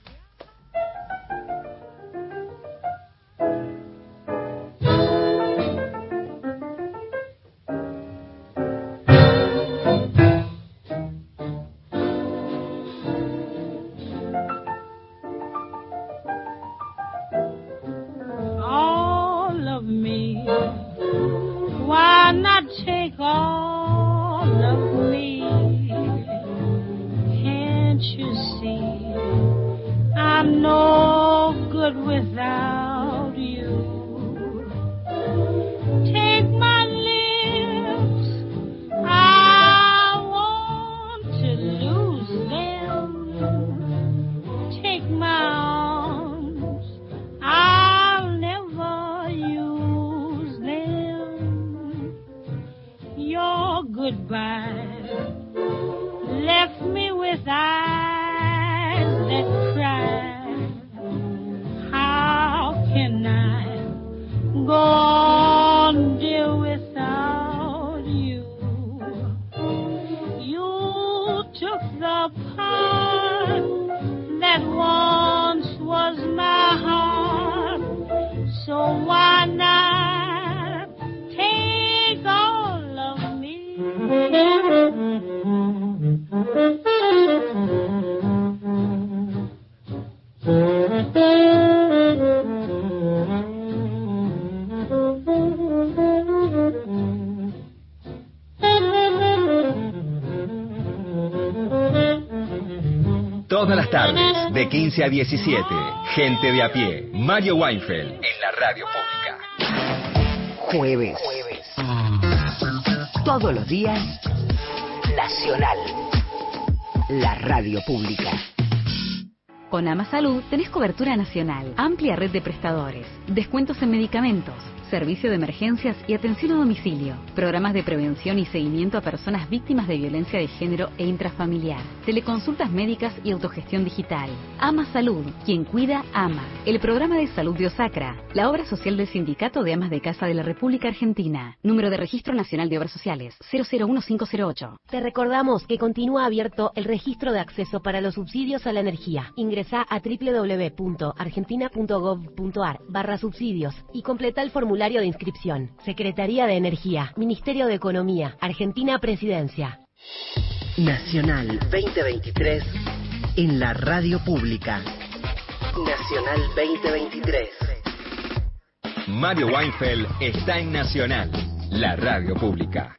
All of me, why not take all of me? Can't you see I'm no good without you? Take my lips, I want to lose them. Take my arms, I'll never use them. Your goodbye left me with eyes that cry. How can I go on, dear, without you? You took the part that once was my heart, so why not take all of me? Todas las tardes, de quince a diecisiete, Gente de a pie, Mario Weinfeld, en la radio pública. Jueves. Todos los días, Nacional. La radio pública. Con Amasalud tenés cobertura nacional, amplia red de prestadores, descuentos en medicamentos, servicio de emergencias y atención a domicilio, programas de prevención y seguimiento a personas víctimas de violencia de género e intrafamiliar, teleconsultas médicas y autogestión digital. Amasalud, quien cuida, ama. El programa de salud de Osacra, la obra social del Sindicato de Amas de Casa de la República Argentina. Número de Registro Nacional de Obras Sociales, cero cero uno cinco cero ocho. Te recordamos que continúa abierto el registro de acceso para los subsidios a la energía. Ingresá a doble u doble u doble u punto argentina punto gov punto ar barra subsidios y completa el formulario de inscripción. Secretaría de Energía, Ministerio de Economía, Argentina Presidencia. Nacional veinte veintitrés en la radio pública. Nacional veinte veintitrés. Mario Weinfeld está en Nacional, la radio pública.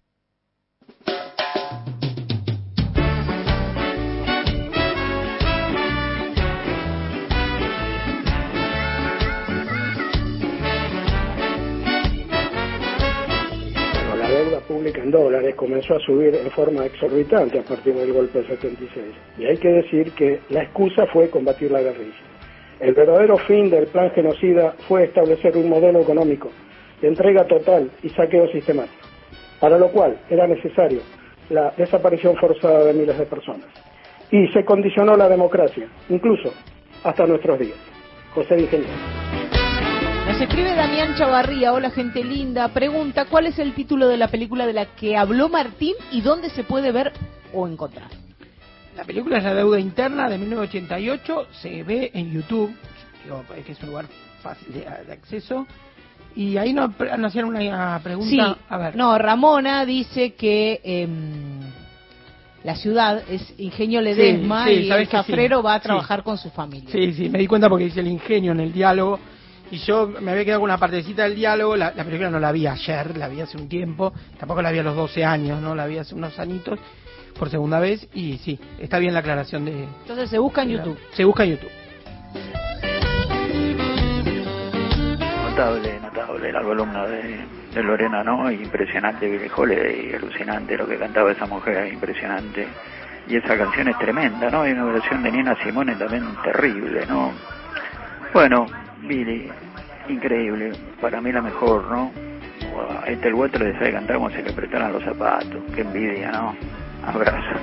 Pública en dólares dólares comenzó a subir en forma exorbitante a partir del golpe del setenta y seis. Y hay que decir que la excusa fue combatir la guerrilla. El verdadero fin del plan genocida fue establecer un modelo económico de entrega total y saqueo sistemático, para lo cual era necesario la desaparición forzada de miles de personas. Y se condicionó la democracia, incluso hasta nuestros días. José de Ingeniero. Nos escribe Damián Chavarría, hola gente linda, pregunta ¿cuál es el título de la película de la que habló Martín y dónde se puede ver o encontrar? La película es La deuda interna de mil novecientos ochenta y ocho, se ve en YouTube, digo, que es un lugar fácil de, de acceso, y ahí nos, nos hacían una pregunta. Sí, a ver. no, Ramona dice que eh, la ciudad es Ingenio Ledesma, sí, sí, y el Zafrero sí, va a trabajar sí. con su familia. Sí, sí, me di cuenta porque dice el ingenio en el diálogo. Y yo me había quedado con una partecita del diálogo, la, la película no la vi ayer, la vi hace un tiempo, tampoco la vi a los doce años, no la vi hace unos añitos, por segunda vez, y sí, está bien la aclaración de... Entonces se busca en de YouTube. La, se busca en YouTube. Notable, notable la columna de, de Lorena, ¿no? Impresionante Billie Holiday, alucinante lo que cantaba esa mujer, impresionante. Y esa canción es tremenda, ¿no? Hay una versión de Nina Simone también terrible, ¿no? Bueno, Billie, increíble, para mí la mejor, ¿no? A este el otro le sabe cantar como se le apretaran los zapatos, qué envidia, ¿no? Abrazo.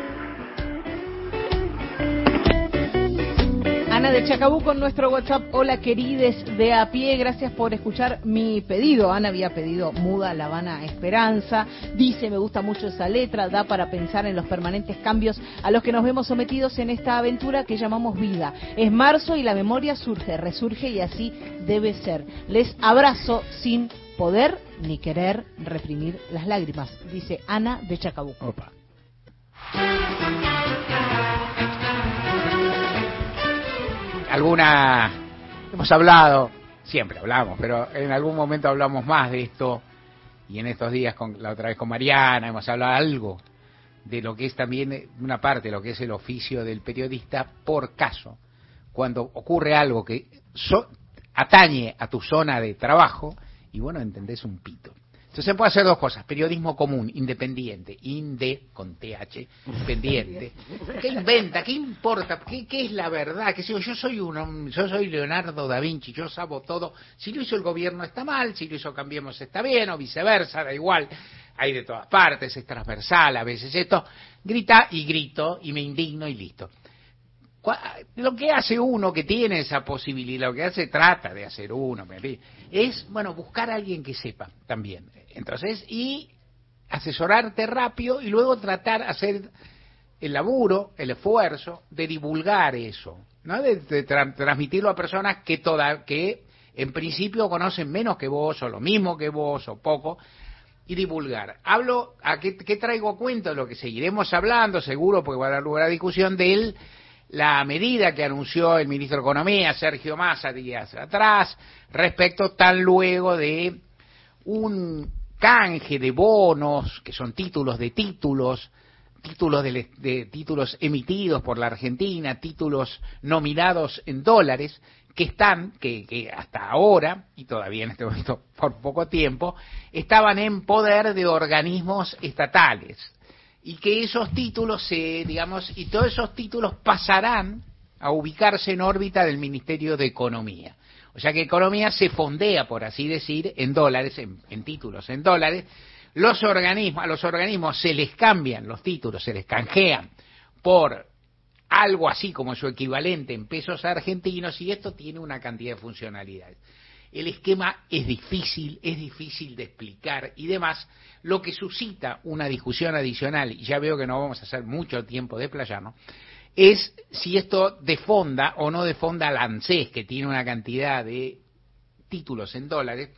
Ana de Chacabuco en nuestro WhatsApp, hola querides de a pie, gracias por escuchar mi pedido. Ana había pedido Muda La Habana Esperanza, dice me gusta mucho esa letra, da para pensar en los permanentes cambios a los que nos vemos sometidos en esta aventura que llamamos vida. Es marzo y la memoria surge, resurge y así debe ser. Les abrazo sin poder ni querer reprimir las lágrimas, dice Ana de Chacabuco. Opa. Alguna, hemos hablado, siempre hablamos, pero en algún momento hablamos más de esto, y en estos días, con la otra vez con Mariana, hemos hablado algo de lo que es también una parte de lo que es el oficio del periodista por caso. Cuando ocurre algo que so, atañe a tu zona de trabajo, y bueno, entendés un pito. Entonces se puede hacer dos cosas, periodismo común, independiente, inde, con T H, independiente. ¿Qué inventa? ¿Qué importa? ¿Qué, qué es la verdad? ¿Qué, si yo soy un, yo soy Leonardo da Vinci, yo sabo todo. Si lo hizo el gobierno está mal, si lo hizo Cambiemos está bien, o viceversa, da igual. Hay de todas partes, es transversal, a veces esto. Grita y grito, y me indigno y listo. Lo que hace uno que tiene esa posibilidad, lo que hace, trata de hacer uno, es, bueno, buscar a alguien que sepa también. Entonces, y asesorarte rápido y luego tratar de hacer el laburo, el esfuerzo de divulgar eso, ¿no? De, de tra transmitirlo a personas que toda, que en principio conocen menos que vos, o lo mismo que vos, o poco, y divulgar. Hablo, ¿a qué, qué traigo a cuento? Lo que seguiremos hablando, seguro, porque va a dar lugar a discusión de él, la medida que anunció el ministro de Economía, Sergio Massa, días atrás, respecto tan luego de un canje de bonos, que son títulos de títulos, títulos de, de títulos emitidos por la Argentina, títulos nominados en dólares, que están, que, que hasta ahora, y todavía en este momento por poco tiempo, estaban en poder de organismos estatales. Y que esos títulos se, digamos, y todos esos títulos pasarán a ubicarse en órbita del Ministerio de Economía. O sea que Economía se fondea, por así decir, en dólares, en, en títulos en dólares. Los organismos, a los organismos se les cambian los títulos, se les canjean por algo así como su equivalente en pesos argentinos, y esto tiene una cantidad de funcionalidades. El esquema es difícil, es difícil de explicar y demás, lo que suscita una discusión adicional, y ya veo que no vamos a hacer mucho tiempo de playarnos, es si esto defonda o no defonda al ANSES, que tiene una cantidad de títulos en dólares,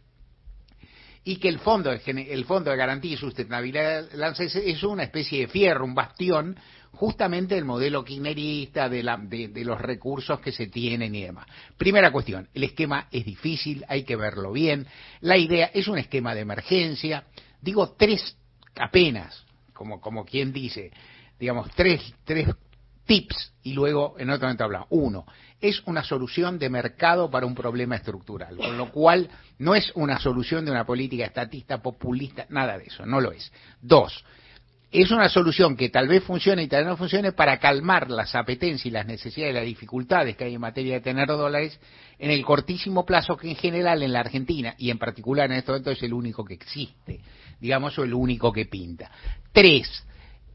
y que el fondo, el fondo de garantía y sustentabilidad del ANSES es una especie de fierro, un bastión, justamente del modelo kirchnerista, de, la, de, de los recursos que se tienen y demás. Primera cuestión, el esquema es difícil, hay que verlo bien. La idea es un esquema de emergencia. Digo tres apenas, como, como quien dice, digamos, tres, tres tips, y luego en otro momento hablamos. Uno, es una solución de mercado para un problema estructural, con lo cual no es una solución de una política estatista, populista, nada de eso, no lo es. Dos, es una solución que tal vez funcione y tal vez no funcione para calmar las apetencias y las necesidades y las dificultades que hay en materia de tener dólares en el cortísimo plazo que en general en la Argentina, y en particular en este momento, es el único que existe, digamos, o el único que pinta. Tres,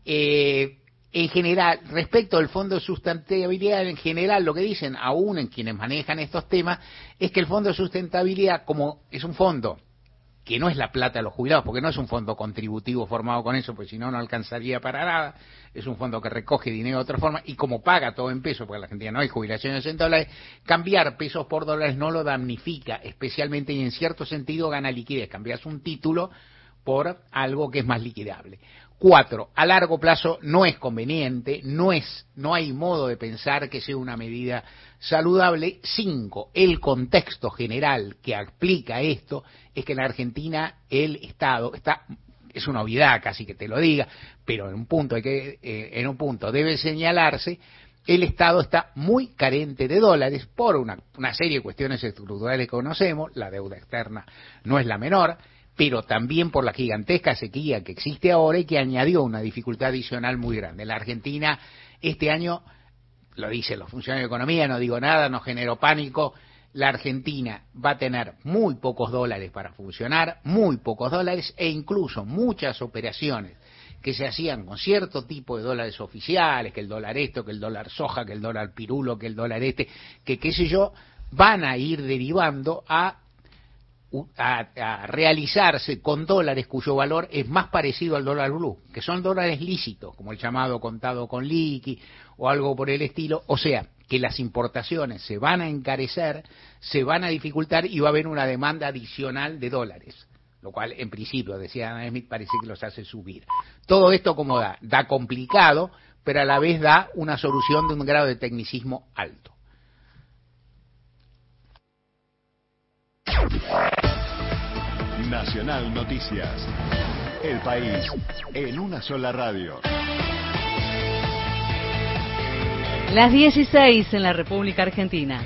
eh, en general, respecto al Fondo de Sustentabilidad, en general lo que dicen, aún en quienes manejan estos temas, es que el Fondo de Sustentabilidad, como es un fondo que no es la plata de los jubilados, porque no es un fondo contributivo formado con eso, porque si no, no alcanzaría para nada, es un fondo que recoge dinero de otra forma, y como paga todo en pesos, porque en la Argentina no hay jubilaciones en dólares, cambiar pesos por dólares no lo damnifica, especialmente, y en cierto sentido gana liquidez, cambias un título por algo que es más liquidable. Cuatro, a largo plazo no es conveniente, no es, no hay modo de pensar que sea una medida saludable. Cinco, el contexto general que aplica esto es que en la Argentina el Estado está, es una obviedad casi que te lo diga, pero en un punto hay que, eh, en un punto debe señalarse, el Estado está muy carente de dólares por una, una serie de cuestiones estructurales que conocemos, la deuda externa no es la menor, pero también por la gigantesca sequía que existe ahora y que añadió una dificultad adicional muy grande. En la Argentina, este año, lo dicen los funcionarios de economía, no digo nada, no genero pánico, la Argentina va a tener muy pocos dólares para funcionar, muy pocos dólares, e incluso muchas operaciones que se hacían con cierto tipo de dólares oficiales, que el dólar esto, que el dólar soja, que el dólar pirulo, que el dólar este, que qué sé yo, van a ir derivando a A, a realizarse con dólares cuyo valor es más parecido al dólar blue, que son dólares lícitos, como el llamado contado con liqui o algo por el estilo, o sea, que las importaciones se van a encarecer, se van a dificultar y va a haber una demanda adicional de dólares, lo cual en principio, decía Adam Smith, parece que los hace subir. Todo esto como da, da complicado, pero a la vez da una solución de un grado de tecnicismo alto. Nacional Noticias. El país en una sola radio. Las dieciséis en la República Argentina.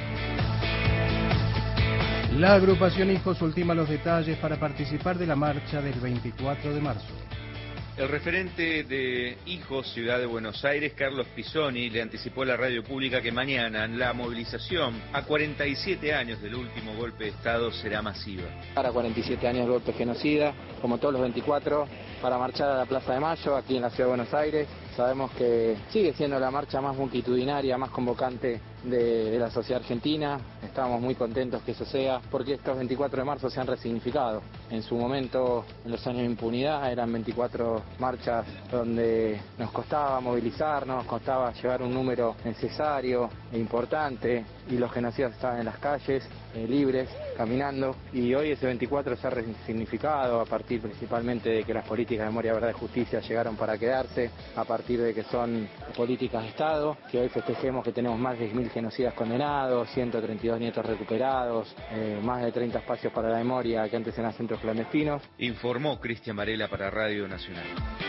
La agrupación Hijos ultima los detalles para participar de la marcha del veinticuatro de marzo. El referente de Hijos Ciudad de Buenos Aires, Carlos Pisoni, le anticipó a la radio pública que mañana la movilización a cuarenta y siete años del último golpe de Estado será masiva. Para cuarenta y siete años del golpe genocida, como todos los veinticuatro, para marchar a la Plaza de Mayo, aquí en la Ciudad de Buenos Aires. Sabemos que sigue siendo la marcha más multitudinaria, más convocante de, de la sociedad argentina. Estamos muy contentos que eso sea, porque estos veinticuatro de marzo se han resignificado. En su momento, en los años de impunidad, eran veinticuatro marchas donde nos costaba movilizarnos, nos costaba llevar un número necesario e importante, y los genocidas estaban en las calles, eh, libres, caminando, y hoy ese veinticuatro se ha resignificado a partir principalmente de que las políticas de memoria, verdad y justicia llegaron para quedarse, a partir de que son políticas de Estado, que hoy festejemos que tenemos más de diez mil genocidas condenados, ciento treinta y dos nietos recuperados, eh, más de treinta espacios para la memoria que antes eran centros clandestinos. Informó Cristian Varela para Radio Nacional.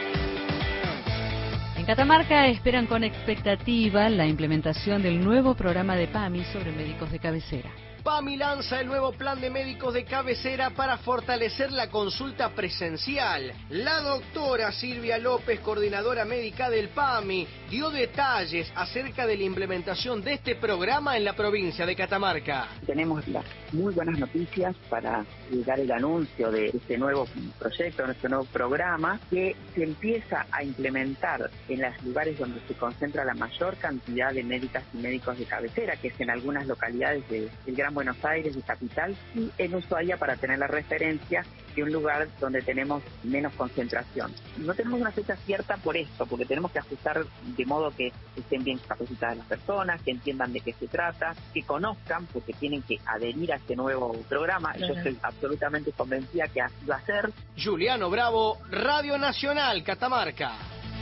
En Catamarca esperan con expectativa la implementación del nuevo programa de PAMI sobre médicos de cabecera. PAMI lanza el nuevo plan de médicos de cabecera para fortalecer la consulta presencial. La doctora Silvia López, coordinadora médica del PAMI, dio detalles acerca de la implementación de este programa en la provincia de Catamarca. Tenemos las muy buenas noticias para dar el anuncio de este nuevo proyecto, de este nuevo programa, que se empieza a implementar en los lugares donde se concentra la mayor cantidad de médicas y médicos de cabecera, que es en algunas localidades de, del Gran Buenos Aires y Capital, y en Ushuaia, para tener la referencia de un lugar donde tenemos menos concentración. No tenemos una fecha cierta por esto, porque tenemos que ajustar de modo que estén bien capacitadas las personas, que entiendan de qué se trata, que conozcan, porque tienen que adherir a este nuevo programa. Claro. Yo estoy absolutamente convencida que así va a ser. Juliano Bravo, Radio Nacional, Catamarca.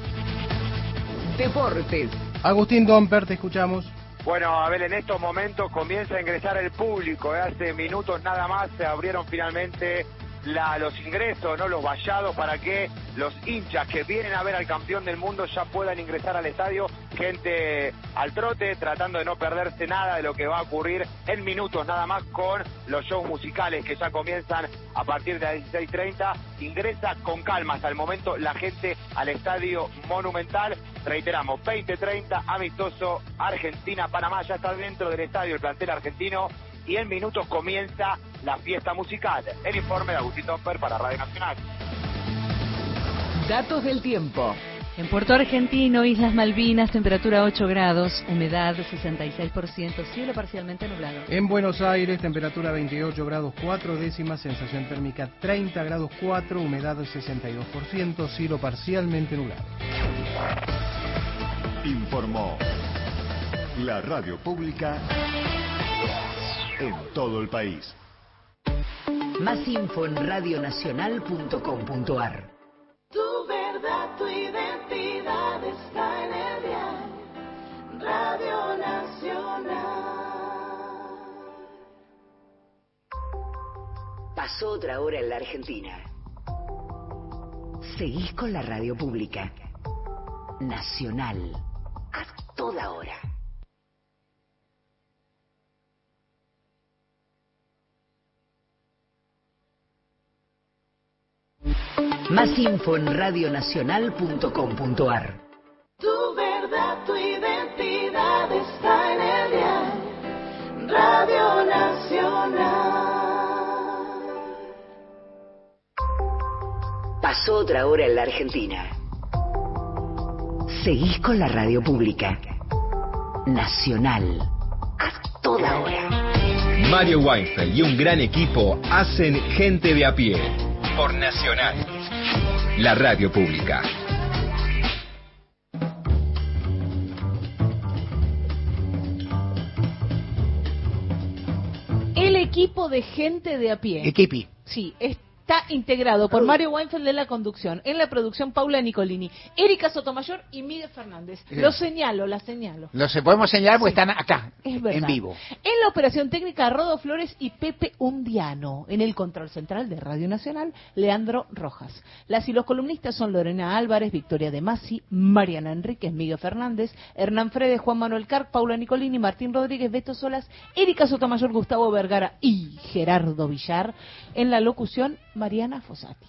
Deportes. Agustín Domper, te escuchamos. Bueno, a ver, en estos momentos comienza a ingresar el público. ¿eh? Hace minutos nada más se abrieron finalmente la, los ingresos, no los vallados, para que los hinchas que vienen a ver al campeón del mundo ya puedan ingresar al estadio. Gente al trote, tratando de no perderse nada de lo que va a ocurrir en minutos nada más con los shows musicales que ya comienzan a partir de las dieciséis treinta. Ingresa con calma hasta el momento la gente al Estadio Monumental. Reiteramos, veinte treinta, amistoso Argentina-Panamá. Ya está dentro del estadio el plantel argentino y en minutos comienza la fiesta musical. El informe de Agustín Topper para Radio Nacional. Datos del tiempo. En Puerto Argentino, Islas Malvinas, temperatura ocho grados, humedad sesenta y seis por ciento, cielo parcialmente nublado. En Buenos Aires, temperatura veintiocho grados cuatro décimas, sensación térmica treinta grados cuatro, humedad sesenta y dos por ciento, cielo parcialmente nublado. Informó la radio pública en todo el país. Más info en radionacional punto com punto ar. Tu verdad, tu identidad está en el diario Radio Nacional. Pasó otra hora en la Argentina. Seguís con la radio pública. Nacional. A toda hora. Más info en radionacional punto com punto ar. Tu verdad, tu identidad está en el diario Radio Nacional. Pasó otra hora en la Argentina. Seguís con la radio pública. Nacional. A toda hora. Mario Weinfeld y un gran equipo hacen Gente de a pie. Por Nacional. La radio pública. El equipo de Gente de a pie. Equipi. Sí, está integrado por Mario Weinfeld en la conducción, en la producción Paula Nicolini, Erika Sotomayor y Miguel Fernández. Bien. Lo señalo, la señalo. Los podemos señalar porque Sí. están acá, Es verdad. en vivo. En la operación técnica, Rodo Flores y Pepe Undiano. En el control central de Radio Nacional, Leandro Rojas. Las y los columnistas son Lorena Álvarez, Victoria De Masi, Mariana Enríquez, Miguel Fernández, Hernán Fredes, Juan Manuel Carp, Paula Nicolini, Martín Rodríguez, Beto Solas, Erika Sotomayor, Gustavo Vergara y Gerardo Villar. En la locución, Mariana Fossati.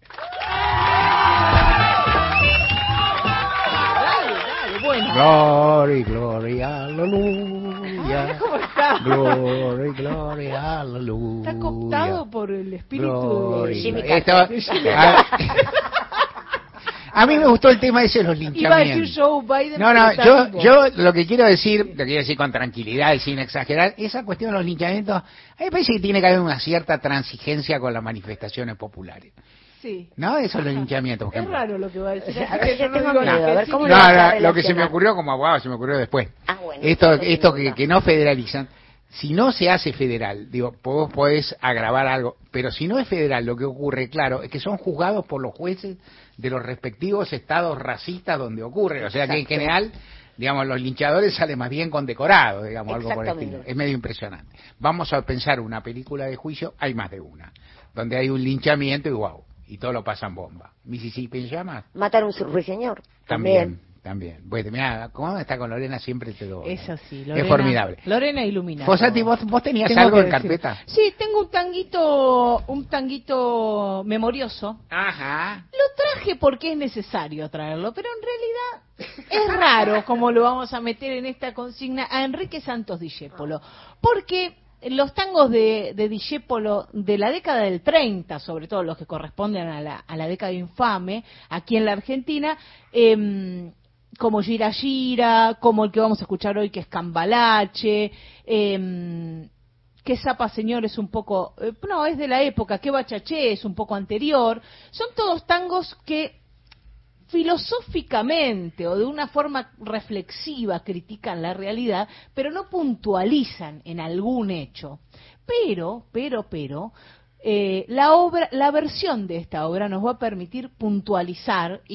Dale, dale, bueno. Glory, glory, aleluya. ¿Cómo está? Glory, glory, aleluya. Está cooptado por el espíritu Glory, de Jimmy glory. Carter. Esto- a, a mí me gustó el tema ese de los Iba a decir linchamientos. Joe Biden. No, no, pero yo, está- yo lo que quiero decir, lo quiero decir con tranquilidad y sin exagerar, esa cuestión de los linchamientos, a mí me parece que tiene que haber una cierta transigencia con las manifestaciones populares. Sí. ¿No? Eso es los linchamientos, por Es ejemplo. raro lo que va a decir. A así ver, que yo yo tengo digo miedo, nada. a ver Sí, cómo No, lo vas a no, lo que se relacionar. me ocurrió como abogado, se me ocurrió después. Ah, bueno, esto entonces esto no que, está. que no federalizan, si no se hace federal, digo, vos podés agravar algo, pero si no es federal, lo que ocurre, claro, es que son juzgados por los jueces de los respectivos estados racistas donde ocurre. O sea que en Exacto. general, digamos, los linchadores salen más bien condecorados, digamos, algo por el Exactamente. estilo. Es medio impresionante. Vamos a pensar una película de juicio, hay más de una, donde hay un linchamiento y wow, y todo lo pasan bomba. Mississippi en llamas, Matar a un ruiseñor. también. También. Bueno, mira, ¿cómo está con Lorena? Siempre te doy. Es así, Es Lorena. formidable. Lorena ilumina. Fossati, ¿vos, vos tenías Tengo algo que en decir. carpeta? Sí, tengo un tanguito, un tanguito memorioso. Ajá. Lo traje porque es necesario traerlo, pero en realidad es raro como lo vamos a meter en esta consigna a Enrique Santos Discépolo. Porque los tangos de, de Discépolo de la década del treinta, sobre todo los que corresponden a la, a la década infame, aquí en la Argentina, eh, como Gira Gira, como el que vamos a escuchar hoy que es Cambalache, eh, que Zapa Señor es un poco, eh, no, es de la época, que Bachaché es un poco anterior, son todos tangos que filosóficamente o de una forma reflexiva critican la realidad, pero no puntualizan en algún hecho. Pero, pero, pero, eh, la obra, la versión de esta obra nos va a permitir puntualizar y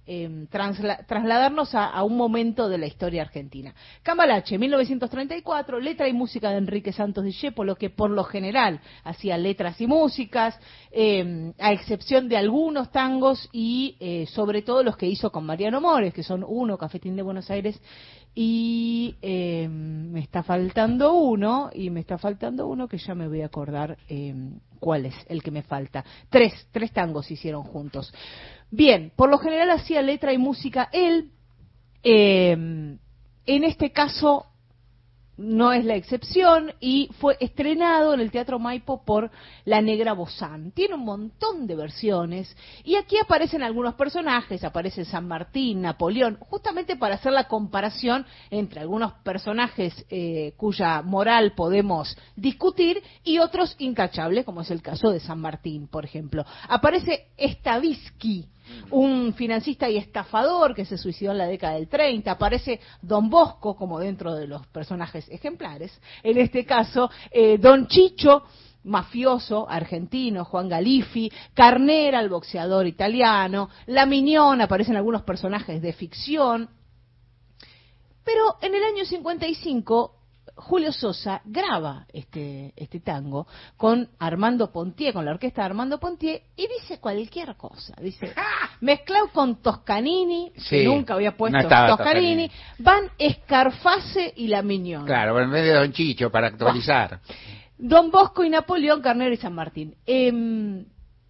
eh, transla- trasladarnos a, a un momento de la historia argentina. Cambalache, mil novecientos treinta y cuatro, letra y música de Enrique Santos Discépolo, que por lo general hacía letras y músicas, eh, a excepción de algunos tangos y eh, sobre todo los que hizo con Mariano Mores, que son uno, Cafetín de Buenos Aires, y eh, me está faltando uno, y me está faltando uno que ya me voy a acordar eh, cuál es el que me falta. Tres, tres tangos hicieron juntos. Bien, por lo general hacía letra y música él, eh, en este caso no es la excepción, y fue estrenado en el Teatro Maipo por La Negra Bozán. Tiene un montón de versiones, y aquí aparecen algunos personajes, aparece San Martín, Napoleón, justamente para hacer la comparación entre algunos personajes eh, cuya moral podemos discutir y otros intachables, como es el caso de San Martín, por ejemplo. Aparece Stavisky, un financista y estafador que se suicidó en la década del treinta. Aparece Don Bosco como dentro de los personajes ejemplares. En este caso, eh, Don Chicho, mafioso argentino, Juan Galifi, Carnera, el boxeador italiano, La Miñón, aparecen algunos personajes de ficción. Pero en el año cincuenta y cinco, Julio Sosa graba este, este tango con Armando Pontier, con la orquesta de Armando Pontier, y dice cualquier cosa. Dice, mezclado con Toscanini, Sí, que nunca había puesto no estaba Toscanini, van Escarface y La Miñón. Claro, en vez de Don Chicho, para actualizar. Don Bosco y Napoleón, Carnera y San Martín. Eh,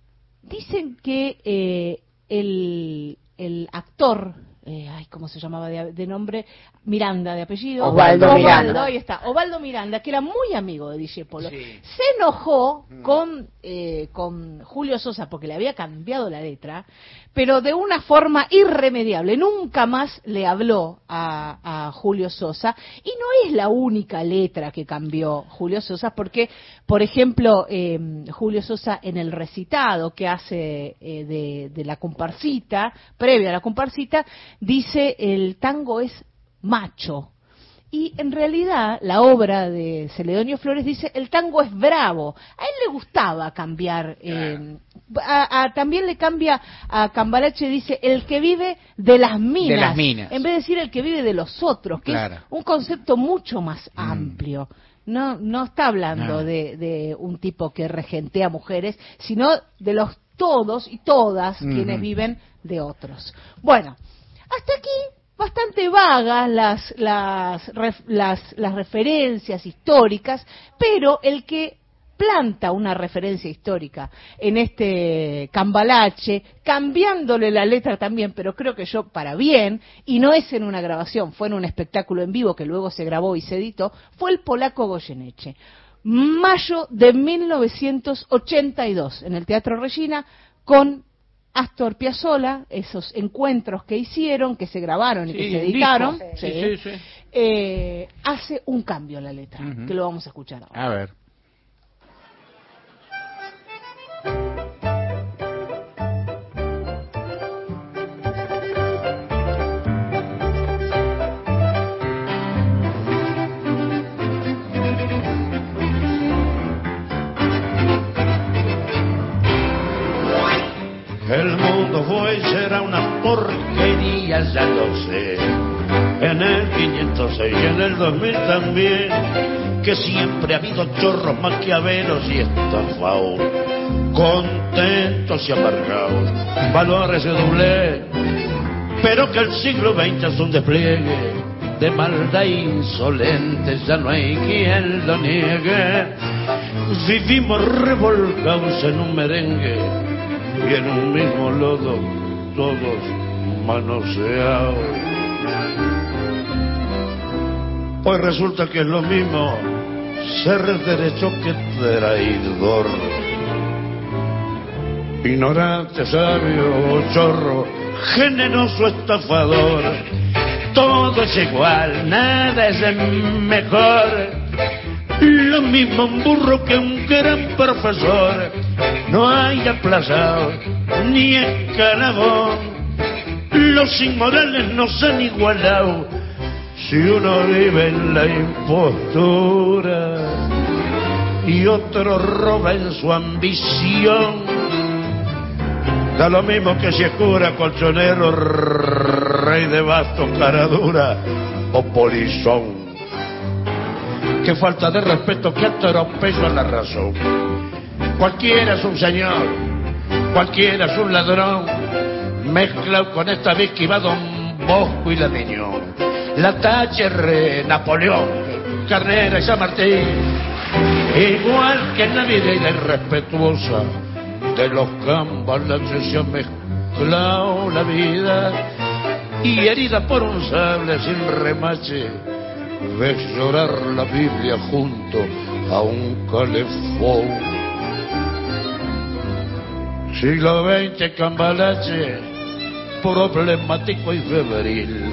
dicen que eh, el, el actor, eh, ay, ¿cómo se llamaba de, de nombre? Miranda, de apellido. Osvaldo Osvaldo, Miranda. ahí está. Osvaldo Miranda, que era muy amigo de Discépolo. Sí. Se enojó con, eh, con Julio Sosa porque le había cambiado la letra, pero de una forma irremediable. Nunca más le habló a, a Julio Sosa, y no es la única letra que cambió Julio Sosa, porque, por ejemplo, eh, Julio Sosa en el recitado que hace eh, de, de la comparsita, previo a la comparsita, dice el tango es macho. Y en realidad la obra de Celedonio Flores dice el tango es bravo. A él le gustaba cambiar, eh, a, a, también le cambia a Cambalache, dice el que vive de las minas, de las minas. en vez de decir el que vive de los otros, que Claro. es un concepto mucho más mm. amplio. No, no está hablando No. de, de un tipo que regentea mujeres, sino de los todos y todas Mm. quienes viven de otros. Bueno, hasta aquí bastante vagas las, las, ref, las, las referencias históricas, pero el que planta una referencia histórica en este Cambalache, cambiándole la letra también, pero creo que yo para bien, y no es en una grabación, fue en un espectáculo en vivo que luego se grabó y se editó, fue el polaco Goyeneche. Mayo de mil novecientos ochenta y dos, en el Teatro Regina, con Astor Piazzolla, esos encuentros que hicieron, que se grabaron y Sí, que se un editaron, disco. sí, Sí, sí, sí. Eh, hace un cambio en la letra, Ujú. que lo vamos a escuchar ahora. A ver. El mundo fue y será una porquería, ya lo sé. En el quinientos seis y en el dos mil también, que siempre ha habido chorros, maquiavelos y estafados, contentos y amargados, valores de doble, pero que el siglo veinte es un despliegue de maldad insolente, ya no hay quien lo niegue. Vivimos revolcados en un merengue y en un mismo lodo, todos manoseados. Pues resulta que es lo mismo ser derecho que traidor, ignorante, sabio, chorro, generoso, estafador. Todo es igual, nada es mejor. Lo mismo un burro que un gran profesor. No hay aplazado ni escalabón. Los inmorales nos han igualado. Si uno vive en la impostura y otro roba en su ambición, Da lo mismo que si es cura, colchonero, rey de bastos, cara dura o polizón. Qué falta de respeto, qué atropello a la razón. Cualquiera es un señor, cualquiera es un ladrón, mezclado con esta vez que va Don Bosco y la Miñón. La Thatcher, Napoleón, Carnera y San Martín, igual que en la vida y la irrespetuosa de los cambalaches se ha mezclado la vida, y herida por un sable sin remache ves llorar la Biblia junto a un calefón. Siglo veinte, cambalache problemático y febril.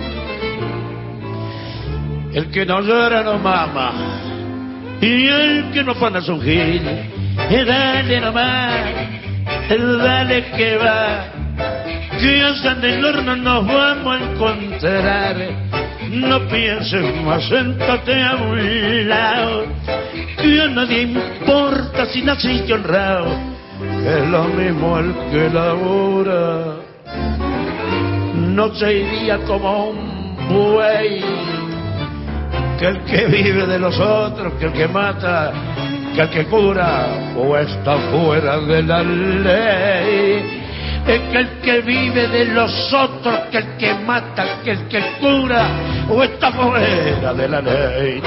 El que no llora no mama, y el que no pana es un gil. Eh, dale nomás, eh, dale que va, que hasta en el horno nos vamos a encontrar. No pienses más, séntate a un lado, que a nadie importa si naciste honrado. Es lo mismo el que labora, noche y día como un buey, que el que vive de los otros, que el que mata, que el que cura o está fuera de la ley. Es que el que vive de los otros, que el que mata, que el que cura o está fuera de la ley.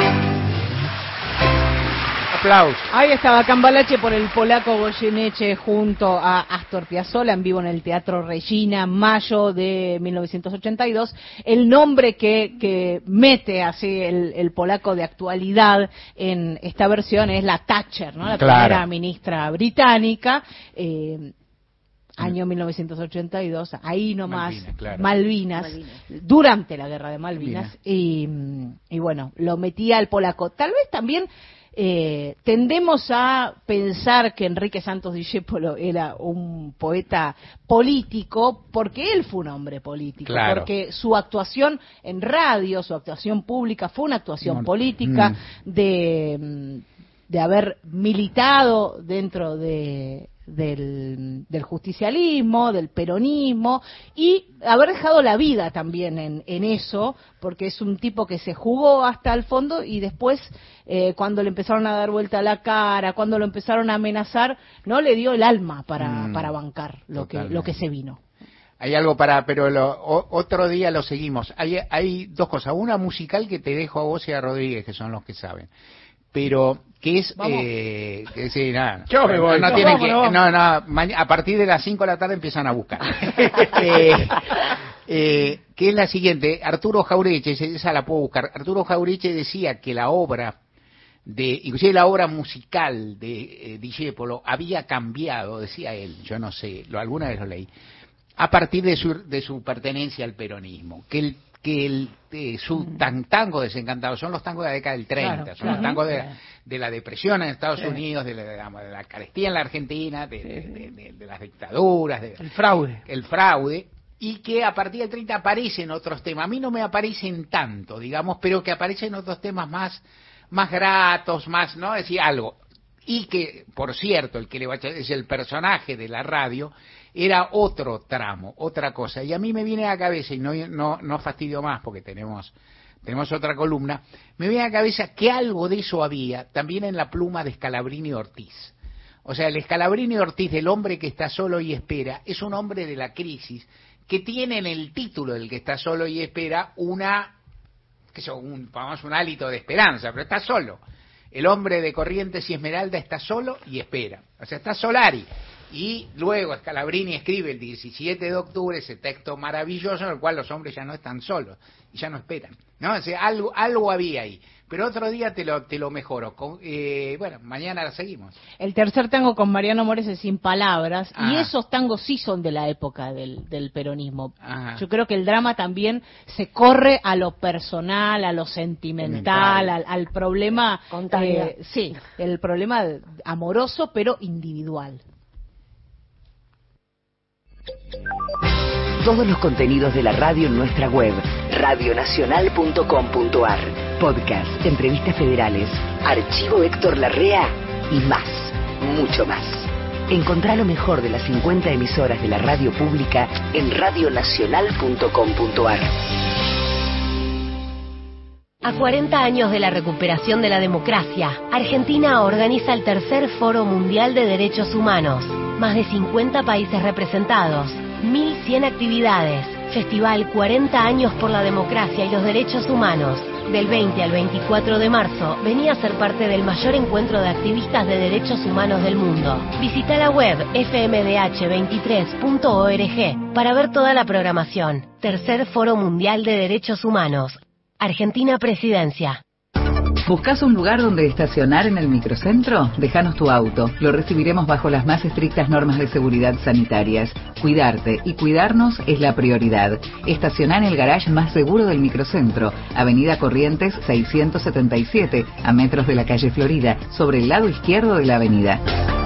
Aplausos. Ahí estaba Cambalache por el polaco Goyeneche junto a Astor Piazzolla en vivo en el Teatro Regina, mayo de mil novecientos ochenta y dos. El nombre que, que mete así el, el polaco de actualidad en esta versión es la Thatcher, ¿no? La Claro. primera ministra británica. Eh, Año mil novecientos ochenta y dos, ahí nomás, Malvinas, claro. Malvinas, Malvinas. durante la guerra de Malvinas, Malvinas. y, y bueno, lo metía al polaco. Tal vez también eh, tendemos a pensar que Enrique Santos Discépolo era un poeta político, porque él fue un hombre político, Claro. porque su actuación en radio, su actuación pública fue una actuación No, no. política Mm. de, de haber militado dentro de Del, del justicialismo, del peronismo, y haber dejado la vida también en, en eso, porque es un tipo que se jugó hasta el fondo y después eh, cuando le empezaron a dar vuelta a la cara, cuando lo empezaron a amenazar, no le dio el alma para, Mm, para bancar lo que, lo que se vino. Hay algo para, pero lo, o, otro día lo seguimos. Hay, hay dos cosas. Una musical que te dejo a vos y a Rodríguez, que son los que saben. Pero que es eh, que sí, nada, Yo me voy. no, no No, tienen vamos, que no, vamos. no no ma- a partir de las cinco de la tarde empiezan a buscar. eh, eh, que es la siguiente. Arturo Jaureche, esa la puedo buscar. Arturo Jaureche decía que la obra de, inclusive la obra musical de eh, Discépolo había cambiado, decía él, yo no sé, lo alguna vez lo leí, a partir de su de su pertenencia al peronismo, que el que el eh, su tan, tango desencantado son los tangos de la década del treinta, Claro, son los claro. tangos de, Claro. de la depresión en Estados Sí. Unidos, de la, de la- de la carestía en la Argentina, de, de- de- de- de las dictaduras, de, El fraude. el fraude, y que a partir del treinta aparecen otros temas. A mí no me aparecen tanto, digamos, pero que aparecen otros temas más, más gratos, más, ¿no? Decir algo. Y que, por cierto, el que le va a echar es el personaje de la radio, era otro tramo, otra cosa. Y a mí me viene a la cabeza, y no, no, no fastidio más porque tenemos, tenemos otra columna, me viene a la cabeza que algo de eso había también en la pluma de Scalabrini Ortiz. O sea, el Scalabrini Ortiz, del hombre que está solo y espera, es un hombre de la crisis que tiene en el título del que está solo y espera una, que es un, vamos, un hálito de esperanza, pero está solo. El hombre de Corrientes y Esmeralda está solo y espera. O sea, está Solari. Y luego Scalabrini escribe el diecisiete de octubre ese texto maravilloso en el cual los hombres ya no están solos y ya no esperan, ¿no? O sea, algo, algo había ahí. Pero otro día te lo, te lo mejoro. Con, eh, bueno, mañana la seguimos. El tercer tango con Mariano Mores es Sin Palabras, Ah. y esos tangos sí son de la época del, del peronismo. Ajá. Yo creo que el drama también se corre a lo personal, a lo sentimental, al, al problema, Contagio. eh, sí, el problema amoroso pero individual. Todos los contenidos de la radio en nuestra web, radio nacional punto com punto ar. Podcast, entrevistas federales, archivo Héctor Larrea y más, mucho más. Encontrá lo mejor de las cincuenta emisoras de la radio pública en radio nacional punto com punto ar. A cuarenta años de la recuperación de la democracia, Argentina organiza el tercer Foro Mundial de Derechos Humanos. Más de cincuenta países representados, mil cien actividades. Festival cuarenta años por la democracia y los derechos humanos. Del veinte al veinticuatro de marzo, vení a ser parte del mayor encuentro de activistas de derechos humanos del mundo. Visita la web f m d h veintitrés punto org para ver toda la programación. Tercer Foro Mundial de Derechos Humanos. Argentina Presidencia. ¿Buscas un lugar donde estacionar en el microcentro? Déjanos tu auto. Lo recibiremos bajo las más estrictas normas de seguridad sanitarias. Cuidarte y cuidarnos es la prioridad. Estacioná en el garage más seguro del microcentro, Avenida Corrientes seiscientos setenta y siete, a metros de la calle Florida, sobre el lado izquierdo de la avenida.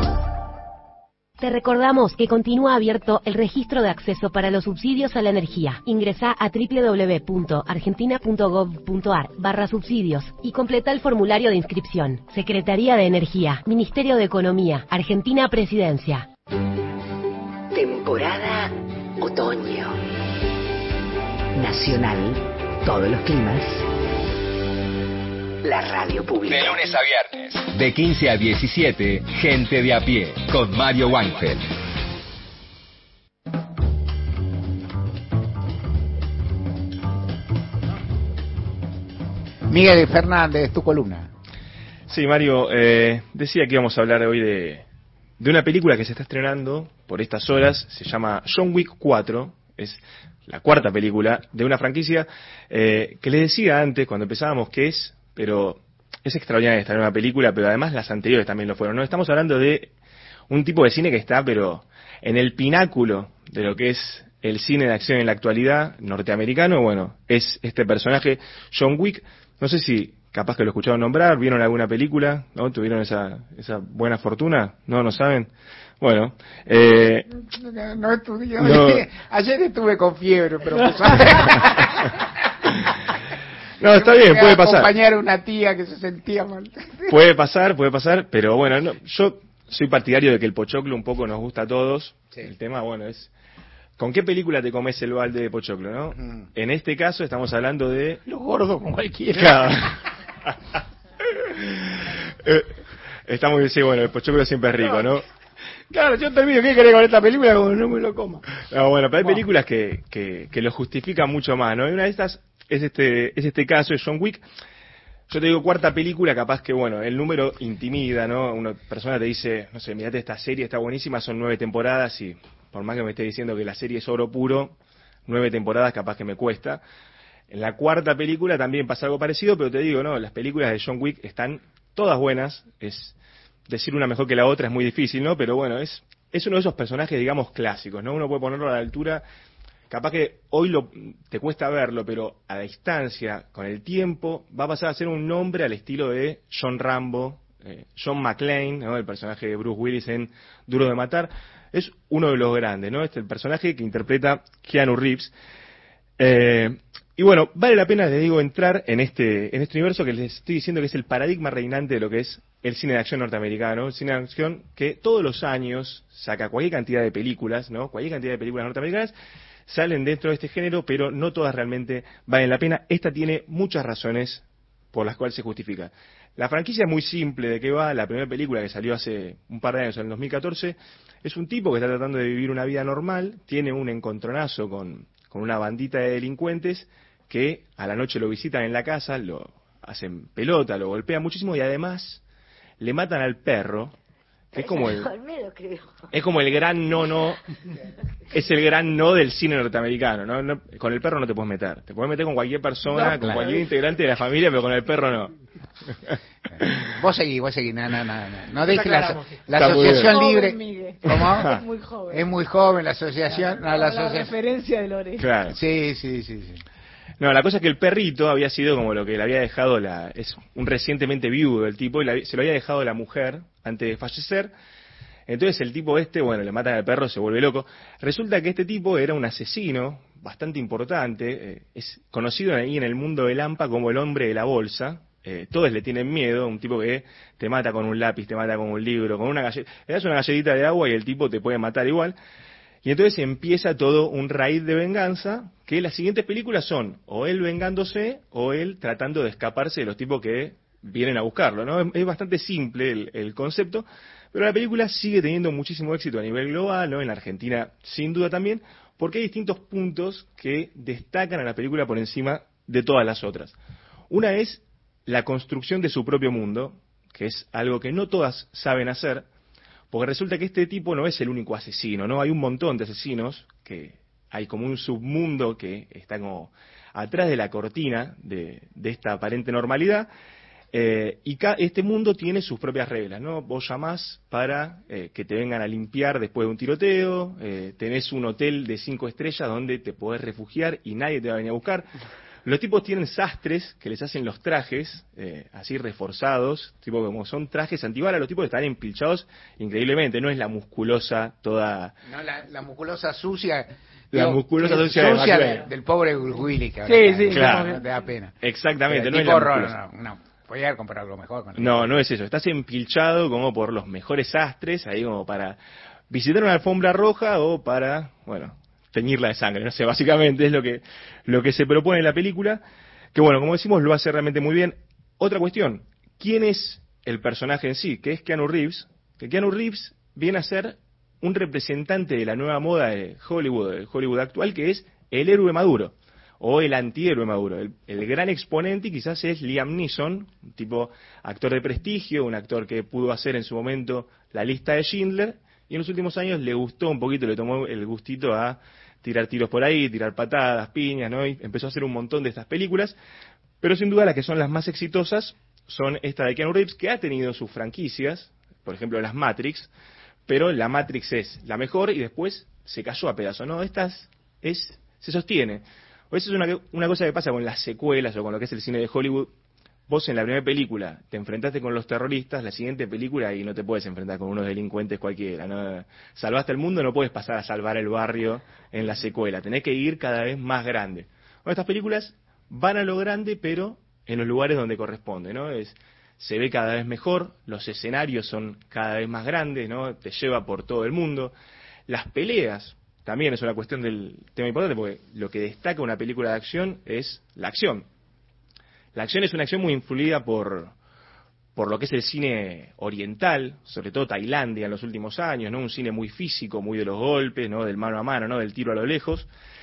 Te recordamos que continúa abierto el registro de acceso para los subsidios a la energía. Ingresá a w w w punto argentina punto gov punto ar barra subsidios y completa el formulario de inscripción. Secretaría de Energía, Ministerio de Economía, Argentina Presidencia. Temporada otoño. Nacional, todos los climas. La radio pública. De lunes a viernes, de quince a diecisiete, Gente de a pie, con Mario Weinfeld. Miguel Fernández, tu columna. Sí, Mario, eh, decía que íbamos a hablar hoy de, de una película que se está estrenando por estas horas, se llama John Wick cuatro, es la cuarta película de una franquicia eh, que les decía antes, cuando empezábamos, que es... pero es extraordinario estar en una película, pero además las anteriores también lo fueron, ¿no? Estamos hablando de un tipo de cine que está, pero en el pináculo de lo que es el cine de acción en la actualidad norteamericano. Bueno, es este personaje, John Wick. No sé si capaz que lo escucharon nombrar, vieron alguna película, ¿no? ¿Tuvieron esa, esa buena fortuna? ¿No? ¿No saben? Bueno, eh... No, no estudié. No. Ayer estuve con fiebre, pero... Pues, no, está bien, puede pasar. Acompañar a una tía que se sentía mal. Puede pasar, puede pasar, pero bueno, no, yo soy partidario de que el pochoclo un poco nos gusta a todos. Sí. El tema, bueno, es ¿con qué película te comes el balde de pochoclo, no? Mm. En este caso estamos hablando de... Los gordos con cualquiera. Claro. eh, está muy bien, sí, bueno, el pochoclo siempre es rico, ¿no? Claro, yo termino, ¿qué querés con esta película? Como no me lo coma. No, bueno, pero hay películas que, que, que lo justifican mucho más, ¿no? Y una de estas... Es este, es este caso de John Wick. Yo te digo cuarta película, capaz que, bueno, el número intimida, ¿no? Una persona te dice, no sé, mirate esta serie, está buenísima, son nueve temporadas y por más que me esté diciendo que la serie es oro puro, nueve temporadas capaz que me cuesta. En la cuarta película también pasa algo parecido, pero te digo, ¿no? Las películas de John Wick están todas buenas, es decir una mejor que la otra es muy difícil, ¿no? Pero bueno, es, es uno de esos personajes, digamos, clásicos, ¿no? Uno puede ponerlo a la altura... Capaz que hoy lo, te cuesta verlo, pero a la distancia, con el tiempo, va a pasar a ser un nombre al estilo de John Rambo, eh, John McClane, ¿no? El personaje de Bruce Willis en Duro de Matar. Es uno de los grandes, ¿no? Este es el personaje que interpreta Keanu Reeves. Eh, y bueno, vale la pena, les digo, entrar en este, en este universo que les estoy diciendo que es el paradigma reinante de lo que es el cine de acción norteamericano. El cine de acción que todos los años saca cualquier cantidad de películas, ¿no? Cualquier cantidad de películas norteamericanas salen dentro de este género, pero no todas realmente valen la pena. Esta tiene muchas razones por las cuales se justifica. La franquicia es muy simple. ¿De qué va? La primera película que salió hace un par de años, en el dos mil catorce, es un tipo que está tratando de vivir una vida normal, tiene un encontronazo con, con una bandita de delincuentes que a la noche lo visitan en la casa, lo hacen pelota, lo golpean muchísimo y además le matan al perro. Es como el, es como el gran no no, es el gran no del cine norteamericano, ¿no? No, con el perro no te puedes meter, te puedes meter con cualquier persona, no, con claro. cualquier integrante de la familia, pero con el perro no. Vos seguís, vos seguís, no, no, no, no, no dejes la, la asociación libre. Joven, ¿Cómo? Es muy joven. Es muy joven la asociación. Claro, no, la, la asocia... referencia de Lore. Claro. Sí, sí, sí, sí. No, la cosa es que el perrito había sido como lo que le había dejado la... Es un recientemente viudo el tipo, y la, se lo había dejado la mujer antes de fallecer. Entonces el tipo este, bueno, le matan al perro, se vuelve loco. Resulta que este tipo era un asesino bastante importante, eh, es conocido ahí en el mundo del AMPA como el hombre de la bolsa, eh, todos le tienen miedo, un tipo que te mata con un lápiz, te mata con un libro, con una galletita, le das una galletita de agua y el tipo te puede matar igual. Y entonces empieza todo un raíz de venganza, que las siguientes películas son o él vengándose o él tratando de escaparse de los tipos que vienen a buscarlo, ¿no? Es, es bastante simple el, el concepto, pero la película sigue teniendo muchísimo éxito a nivel global, ¿no? En la Argentina sin duda también, porque hay distintos puntos que destacan a la película por encima de todas las otras. Una es la construcción de su propio mundo, que es algo que no todas saben hacer, porque resulta que este tipo no es el único asesino, ¿no? Hay un montón de asesinos, que hay como un submundo que está como atrás de la cortina de, de esta aparente normalidad, eh, y ca este mundo tiene sus propias reglas, ¿no? Vos llamás para eh, que te vengan a limpiar después de un tiroteo, eh, tenés un hotel de cinco estrellas donde te podés refugiar y nadie te va a venir a buscar. Los tipos tienen sastres que les hacen los trajes, eh, así reforzados, tipo como son trajes antibalas, los tipos están empilchados increíblemente, no es la musculosa toda... No, la, la musculosa sucia... La digo, musculosa sucia, sucia de de, del pobre Willy, que sí, ahora sí, claro, claro. te da pena. Exactamente, Pero no es la horror, musculosa. no, no, podía haber comprado algo mejor. Con no, no es eso, estás empilchado como por los mejores sastres, ahí como para visitar una alfombra roja o para, bueno, teñirla de sangre, no sé, básicamente es lo que, lo que se propone en la película, que bueno, como decimos, lo hace realmente muy bien. Otra cuestión, ¿quién es el personaje en sí? Que es Keanu Reeves, que Keanu Reeves viene a ser un representante de la nueva moda de Hollywood, de Hollywood actual, que es el héroe maduro, o el antihéroe maduro. El, el gran exponente quizás es Liam Neeson, un tipo actor de prestigio, un actor que pudo hacer en su momento La lista de Schindler, y en los últimos años le gustó un poquito, le tomó el gustito a tirar tiros por ahí, tirar patadas, piñas, ¿no? Y empezó a hacer un montón de estas películas, pero sin duda las que son las más exitosas son esta de Keanu Reeves, que ha tenido sus franquicias, por ejemplo las Matrix, pero la Matrix es la mejor y después se cayó a pedazos, ¿no? Esta es, se sostiene. O eso es una, una cosa que pasa con las secuelas o con lo que es el cine de Hollywood. Vos en la primera película te enfrentaste con los terroristas, la siguiente película y no te puedes enfrentar con unos delincuentes cualquiera, ¿no? Salvaste el mundo, no puedes pasar a salvar el barrio en la secuela, tenés que ir cada vez más grande. Bueno, estas películas van a lo grande, pero en los lugares donde corresponde, ¿no? Es, se ve cada vez mejor, los escenarios son cada vez más grandes, ¿no? Te lleva por todo el mundo. Las peleas también es una cuestión del tema importante, porque lo que destaca una película de acción es la acción. La acción es una acción muy influida por, por lo que es el cine oriental, sobre todo Tailandia en los últimos años, ¿no? Un cine muy físico, muy de los golpes, ¿no? Del mano a mano, ¿no? Del tiro a lo lejos.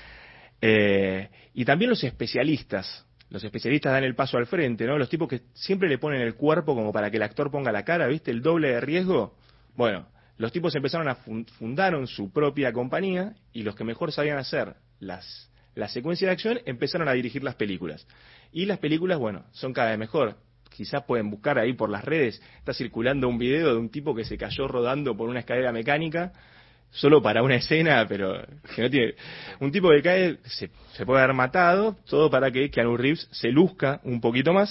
Eh, y también los especialistas. Los especialistas dan el paso al frente, ¿no? Los tipos que siempre le ponen el cuerpo como para que el actor ponga la cara, ¿viste? El doble de riesgo. Bueno, los tipos empezaron a fund fundaron su propia compañía y los que mejor sabían hacer las, las secuencias de acción empezaron a dirigir las películas. Y las películas, bueno, son cada vez mejor. Quizás pueden buscar ahí por las redes, está circulando un video de un tipo que se cayó rodando por una escalera mecánica, solo para una escena, pero que no tiene... Un tipo que cae, se, se puede haber matado, todo para que Keanu Reeves se luzca un poquito más.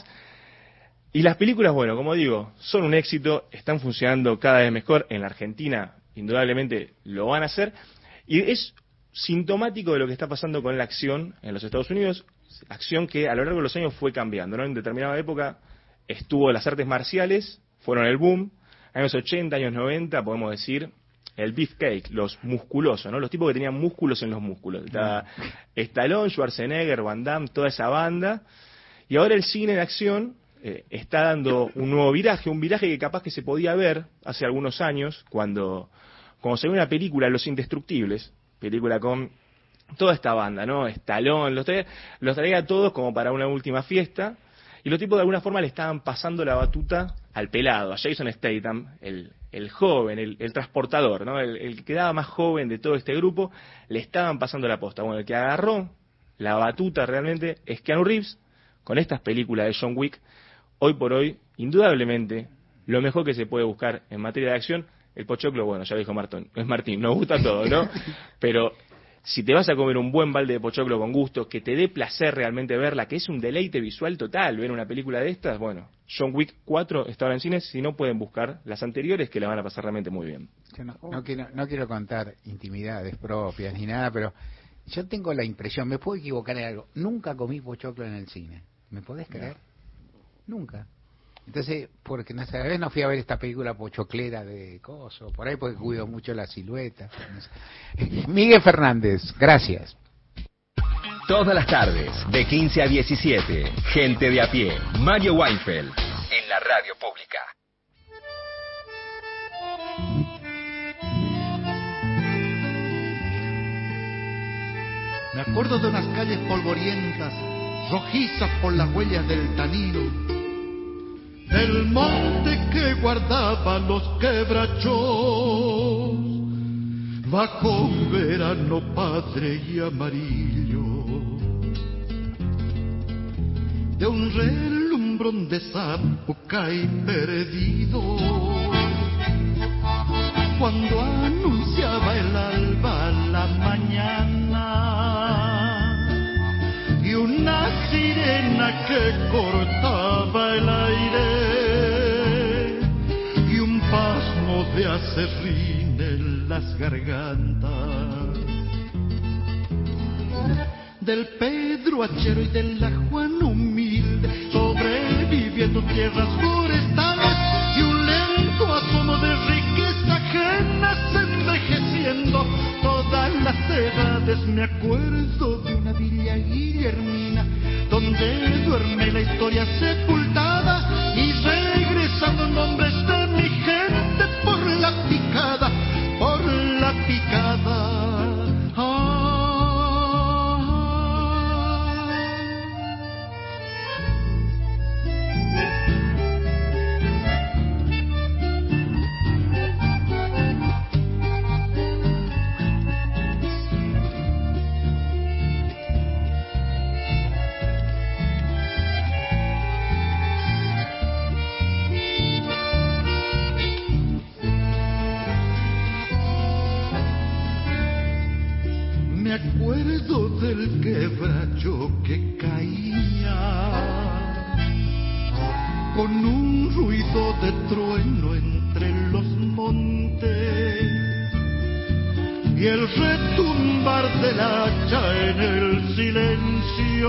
Y las películas, bueno, como digo, son un éxito, están funcionando cada vez mejor. En la Argentina, indudablemente, lo van a hacer. Y es sintomático de lo que está pasando con la acción en los Estados Unidos, acción que a lo largo de los años fue cambiando, ¿no? En determinada época estuvo las artes marciales, fueron el boom. Años ochenta, años noventa, podemos decir... el beefcake, los musculosos, ¿no? Los tipos que tenían músculos en los músculos. Está Stallone, Schwarzenegger, Van Damme, toda esa banda. Y ahora el cine de acción eh, está dando un nuevo viraje, un viraje que capaz que se podía ver hace algunos años, cuando, cuando se ve una película, Los Indestructibles, película con toda esta banda, ¿no? Stallone, los traía, los traía a todos como para una última fiesta, y los tipos de alguna forma le estaban pasando la batuta al pelado, a Jason Statham, el, el joven, el, el transportador, ¿no? El, el que quedaba más joven de todo este grupo, le estaban pasando la posta. Bueno, el que agarró la batuta realmente es Keanu Reeves, con estas películas de John Wick. Hoy por hoy, indudablemente, lo mejor que se puede buscar en materia de acción, el pochoclo, bueno, ya lo dijo Martín, es Martín, nos gusta todo, ¿no? Pero si te vas a comer un buen balde de pochoclo con gusto, que te dé placer realmente verla, que es un deleite visual total ver una película de estas, bueno, John Wick cuatro está ahora en cines, si no pueden buscar las anteriores que la van a pasar realmente muy bien. Yo no, no, quiero, no quiero contar intimidades propias ni nada, pero yo tengo la impresión, me puedo equivocar en algo, nunca comí pochoclo en el cine, ¿me podés creer? Nunca. Entonces, porque no sé, a veces no fui a ver esta película pochoclera de coso, por ahí porque cuido mucho la silueta. No sé. Miguel Fernández, gracias. Todas las tardes, de quince a diecisiete, Gente de a pie, Mario Weinfeld, en la radio pública. Me acuerdo de unas calles polvorientas, rojizas por las huellas del tanino, del monte que guardaba los quebrachos, bajo un verano padre y amarillo, de un relumbrón de zapuca y perdido, cuando anunciaba el alba la mañana, y una sirena que cortaba el aire, y un pasmo de acerrín en las gargantas, del Pedro Achero y de la Juana humilde, sobreviviendo tierras forestales, y un lento asomo de riqueza ajenas envejeciendo todas las edades. Me acuerdo de una villa guillermina donde duerme la historia sepultada, y regresando nombres de mi gente por la picada, por la picada. Ah. Me acuerdo del quebracho que caía con un ruido de trueno entre los montes, y el retumbar del hacha en el silencio,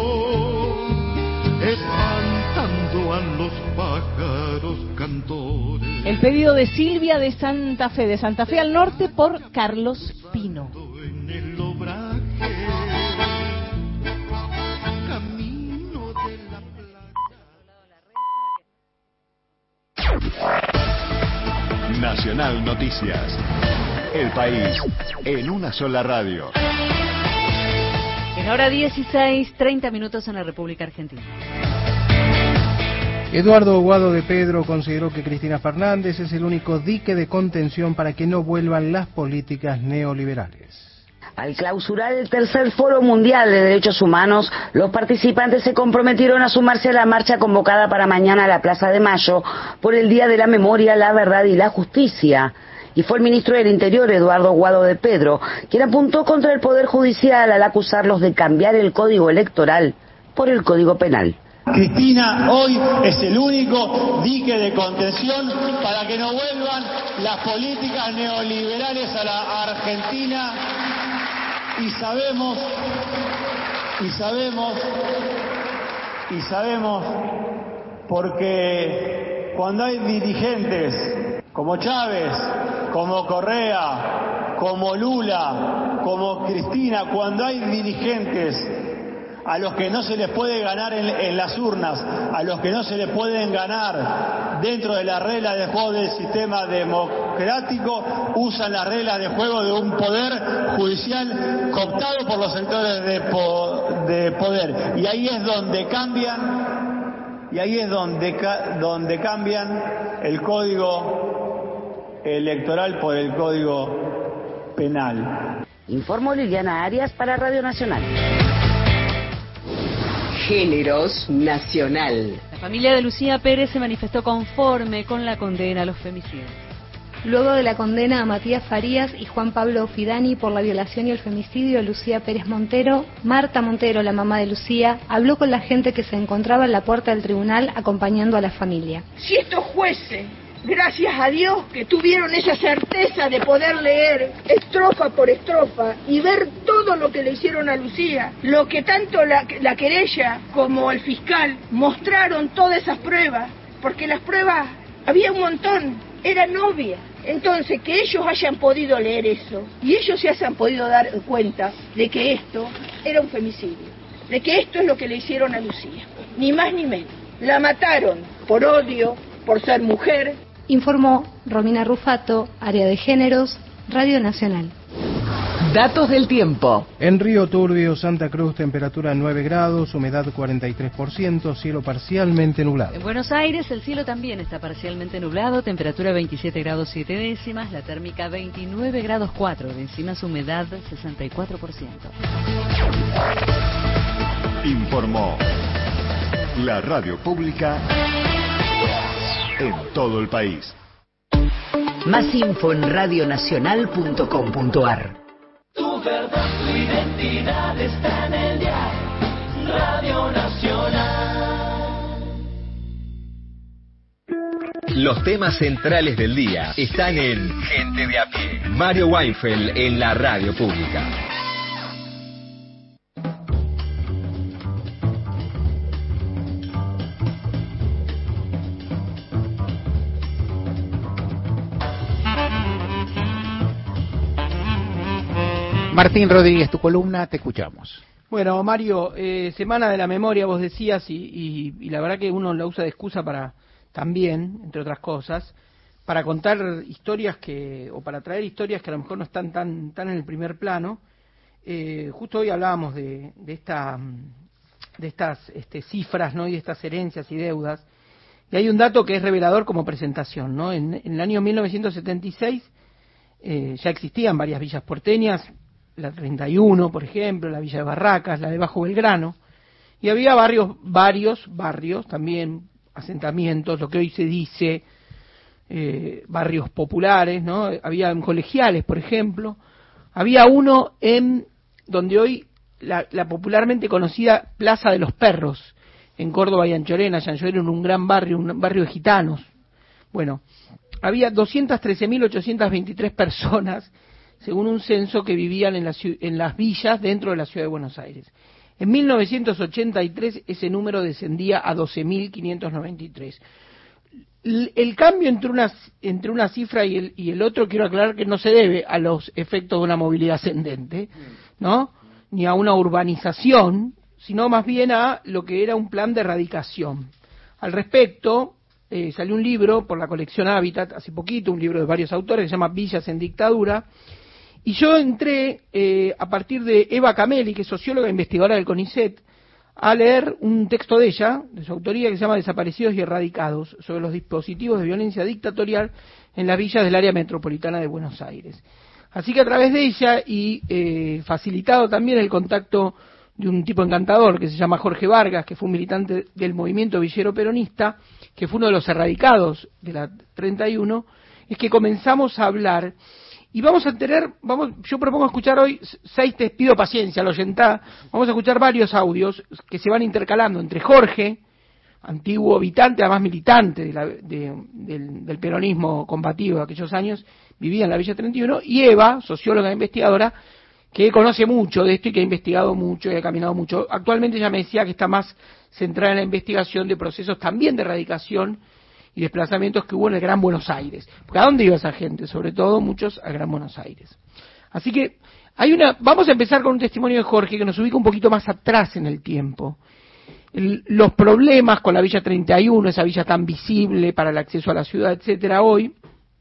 espantando a los pájaros cantores. El pedido de Silvia de Santa Fe, de Santa Fe al Norte, por Carlos Pino. Nacional Noticias. El país en una sola radio. En hora dieciséis, treinta minutos en la República Argentina. Eduardo Guado de Pedro consideró que Cristina Fernández es el único dique de contención para que no vuelvan las políticas neoliberales. Al clausurar el tercer Foro Mundial de Derechos Humanos, los participantes se comprometieron a sumarse a la marcha convocada para mañana a la Plaza de Mayo por el Día de la Memoria, la Verdad y la Justicia. Y fue el ministro del Interior, Eduardo Guado de Pedro, quien apuntó contra el Poder Judicial al acusarlos de cambiar el Código Electoral por el Código Penal. Cristina hoy es el único dique de contención para que no vuelvan las políticas neoliberales a la Argentina. Y sabemos, y sabemos, y sabemos, porque cuando hay dirigentes como Chávez, como Correa, como Lula, como Cristina, cuando hay dirigentes a los que no se les puede ganar en, en las urnas, a los que no se les pueden ganar dentro de las reglas de juego del sistema democrático, usan las reglas de juego de un poder judicial cooptado por los sectores de, po, de poder. Y ahí es donde cambian, y ahí es donde, donde cambian el código electoral por el código penal. Informó Liliana Arias para Radio Nacional. Géneros Nacional. La familia de Lucía Pérez se manifestó conforme con la condena a los femicidios. Luego de la condena a Matías Farías y Juan Pablo Fidani por la violación y el femicidio de Lucía Pérez Montero, Marta Montero, la mamá de Lucía, habló con la gente que se encontraba en la puerta del tribunal acompañando a la familia. Si estos jueces gracias a Dios que tuvieron esa certeza de poder leer estrofa por estrofa y ver todo lo que le hicieron a Lucía, lo que tanto la, la querella como el fiscal mostraron todas esas pruebas, porque las pruebas había un montón, eran obvias. Entonces, que ellos hayan podido leer eso y ellos se hayan podido dar cuenta de que esto era un femicidio, de que esto es lo que le hicieron a Lucía, ni más ni menos. La mataron por odio, por ser mujer. Informó Romina Rufato, Área de Géneros, Radio Nacional. Datos del tiempo. En Río Turbio, Santa Cruz, temperatura nueve grados, humedad cuarenta y tres por ciento, cielo parcialmente nublado. En Buenos Aires el cielo también está parcialmente nublado, temperatura veintisiete grados siete décimas, la térmica veintinueve grados cuatro décimas, humedad sesenta y cuatro por ciento. Informó la radio pública en todo el país. Más info en radionacional punto com punto ar. Tu verdad, tu identidad está en el dial. Radio Nacional. Los temas centrales del día están en Gente de a pie. Mario Weinfeld en la radio pública. Martín Rodríguez, tu columna, te escuchamos. Bueno, Mario, eh, Semana de la Memoria, vos decías, y, y, y la verdad que uno la usa de excusa para también, entre otras cosas, para contar historias que, o para traer historias que a lo mejor no están tan, tan en el primer plano. Eh, justo hoy hablábamos de, de, esta, de estas este, cifras, ¿no? Y de estas herencias y deudas. Y hay un dato que es revelador como presentación, ¿no? En, en el año mil novecientos setenta y seis eh, ya existían varias villas porteñas, la treinta y uno, por ejemplo, la Villa de Barracas, la de Bajo Belgrano, y había barrios, varios barrios, también asentamientos, lo que hoy se dice eh, barrios populares, ¿no? Había colegiales, por ejemplo, había uno en donde hoy la, la popularmente conocida Plaza de los Perros, en Córdoba y Anchorena, Anchorena, un gran barrio, un barrio de gitanos. Bueno, había doscientas trece mil ochocientas veintitrés personas, según un censo, que vivían en, la, en las villas dentro de la ciudad de Buenos Aires. En mil novecientos ochenta y tres ese número descendía a doce mil quinientos noventa y tres. El, el cambio entre una, entre una cifra y el, y el otro, quiero aclarar que no se debe a los efectos de una movilidad ascendente, ¿no? Ni a una urbanización, sino más bien a lo que era un plan de erradicación. Al respecto, eh, salió un libro por la colección Hábitat hace poquito, un libro de varios autores que se llama Villas en Dictadura. Y yo entré, eh, a partir de Eva Cameli, que es socióloga e investigadora del CONICET, a leer un texto de ella, de su autoría, que se llama Desaparecidos y Erradicados, sobre los dispositivos de violencia dictatorial en las villas del área metropolitana de Buenos Aires. Así que a través de ella, y eh, facilitado también el contacto de un tipo encantador que se llama Jorge Vargas, que fue un militante del movimiento villero peronista, que fue uno de los erradicados de la treinta y uno, es que comenzamos a hablar. Y vamos a tener, vamos, yo propongo escuchar hoy seis, te pido paciencia, lo oyentá, vamos a escuchar varios audios que se van intercalando entre Jorge, antiguo habitante, además militante de la, de, del, del peronismo combativo de aquellos años, vivía en la Villa treinta y uno, y Eva, socióloga e investigadora, que conoce mucho de esto y que ha investigado mucho y ha caminado mucho. Actualmente ella me decía que está más centrada en la investigación de procesos también de erradicación y desplazamientos que hubo en el Gran Buenos Aires. Porque ¿a dónde iba esa gente? Sobre todo muchos al Gran Buenos Aires. Así que hay una, vamos a empezar con un testimonio de Jorge que nos ubica un poquito más atrás en el tiempo. El, los problemas con la Villa treinta y uno, esa villa tan visible para el acceso a la ciudad, etcétera, hoy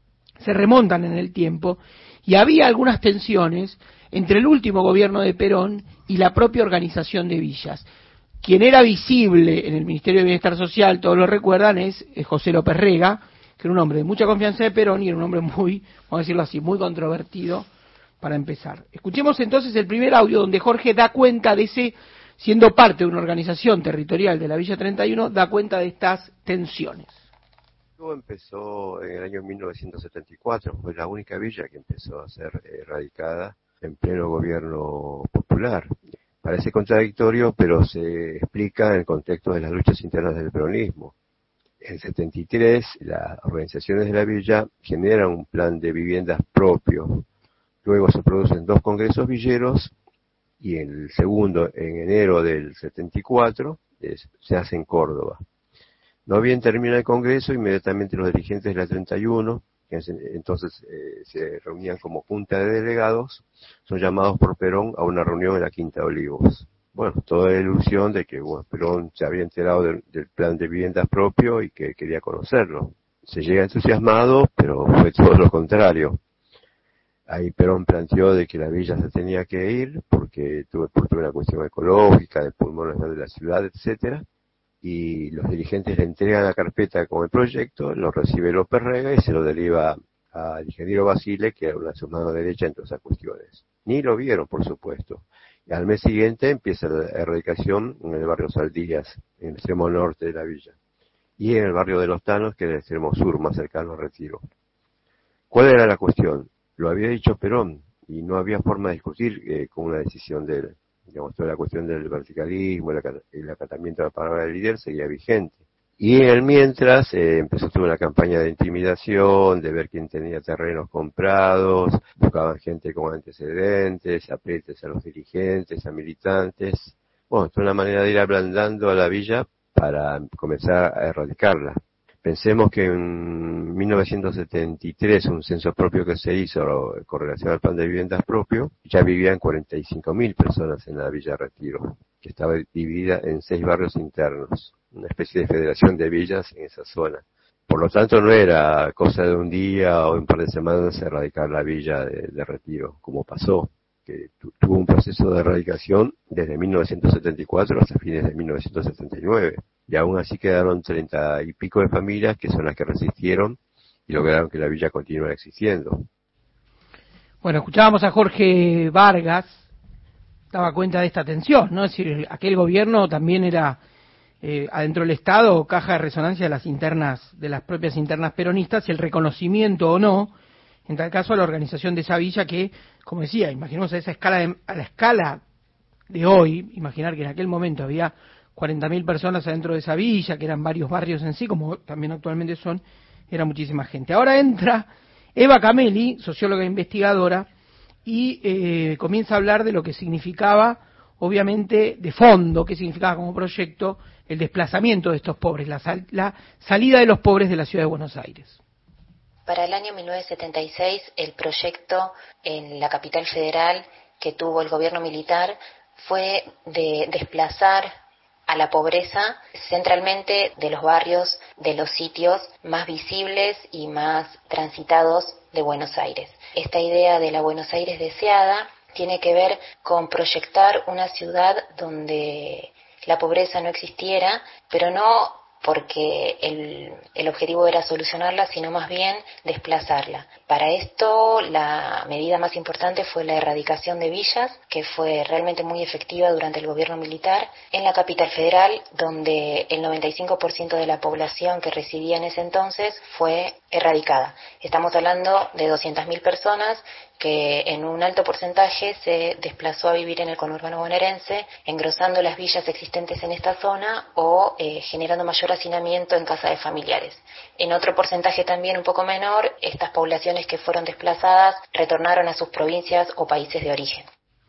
se remontan en el tiempo, y había algunas tensiones entre el último gobierno de Perón y la propia organización de villas. Quien era visible en el Ministerio de Bienestar Social, todos lo recuerdan, es José López Rega, que era un hombre de mucha confianza de Perón y era un hombre muy, vamos a decirlo así, muy controvertido, para empezar. Escuchemos entonces el primer audio donde Jorge da cuenta de ese, siendo parte de una organización territorial de la Villa treinta y uno, da cuenta de estas tensiones. Todo empezó en el año mil novecientos setenta y cuatro, fue la única villa que empezó a ser erradicada en pleno gobierno popular. Parece contradictorio, pero se explica en el contexto de las luchas internas del peronismo. En el setenta y tres, las organizaciones de la villa generan un plan de viviendas propio. Luego se producen dos congresos villeros y el segundo, en enero del setenta y cuatro, es, se hace en Córdoba. No bien termina el congreso, inmediatamente los dirigentes de la treinta y uno, que entonces eh, se reunían como junta de delegados, son llamados por Perón a una reunión en la Quinta de Olivos. Bueno, toda la ilusión de que bueno, Perón se había enterado del, del plan de viviendas propio y que quería conocerlo. Se llega entusiasmado, pero fue todo lo contrario. Ahí Perón planteó de que la villa se tenía que ir porque tuvo por toda una cuestión ecológica, de pulmones de la ciudad, etcétera. Y los dirigentes le entregan la carpeta con el proyecto, lo recibe López Rega y se lo deriva al ingeniero Basile, que era su mano derecha en todas esas cuestiones. Ni lo vieron, por supuesto. Y al mes siguiente empieza la erradicación en el barrio Saldías, en el extremo norte de la villa. Y en el barrio de Los Tanos, que es el extremo sur, más cercano al Retiro. ¿Cuál era la cuestión? Lo había dicho Perón, y no había forma de discutir eh, con una decisión de él. Digamos, toda la cuestión del verticalismo, el, el acatamiento de la palabra del líder seguía vigente. Y en el mientras eh, empezó toda una campaña de intimidación, de ver quién tenía terrenos comprados, buscaban gente con antecedentes, aprietes a los dirigentes, a militantes. Bueno, toda una manera de ir ablandando a la villa para comenzar a erradicarla. Pensemos que en mil novecientos setenta y tres, un censo propio que se hizo con relación al plan de viviendas propio, ya vivían cuarenta y cinco mil personas en la Villa Retiro, que estaba dividida en seis barrios internos, una especie de federación de villas en esa zona. Por lo tanto, no era cosa de un día o un par de semanas erradicar la villa de, de Retiro, como pasó, que tu, tuvo un proceso de erradicación desde mil novecientos setenta y cuatro hasta fines de mil novecientos setenta y nueve. Y aún así quedaron treinta y pico de familias que son las que resistieron y lograron que la villa continuara existiendo. Bueno, escuchábamos a Jorge Vargas, daba cuenta de esta tensión, ¿no? Es decir, aquel gobierno también era, eh, adentro del Estado, caja de resonancia de las internas, de las propias internas peronistas, y el reconocimiento o no, en tal caso, a la organización de esa villa que, como decía, imaginemos a esa escala, de, a la escala de hoy, imaginar que en aquel momento había cuarenta mil personas adentro de esa villa, que eran varios barrios en sí, como también actualmente son, era muchísima gente. Ahora entra Eva Camelli, socióloga e investigadora, y eh, comienza a hablar de lo que significaba, obviamente, de fondo, qué significaba como proyecto el desplazamiento de estos pobres, la, sal, la salida de los pobres de la ciudad de Buenos Aires. Para el año mil novecientos setenta y seis, el proyecto en la capital federal que tuvo el gobierno militar fue de desplazar a la pobreza centralmente de los barrios, de los sitios más visibles y más transitados de Buenos Aires. Esta idea de la Buenos Aires deseada tiene que ver con proyectar una ciudad donde la pobreza no existiera, pero no porque el, el objetivo era solucionarla, sino más bien desplazarla. Para esto, la medida más importante fue la erradicación de villas, que fue realmente muy efectiva durante el gobierno militar, en la capital federal, donde el noventa y cinco por ciento de la población que residía en ese entonces fue erradicada. Estamos hablando de doscientas mil personas que en un alto porcentaje se desplazó a vivir en el conurbano bonaerense, engrosando las villas existentes en esta zona o eh, generando mayor hacinamiento en casa de familiares. En otro porcentaje también un poco menor, estas poblaciones que fueron desplazadas retornaron a sus provincias o países de origen.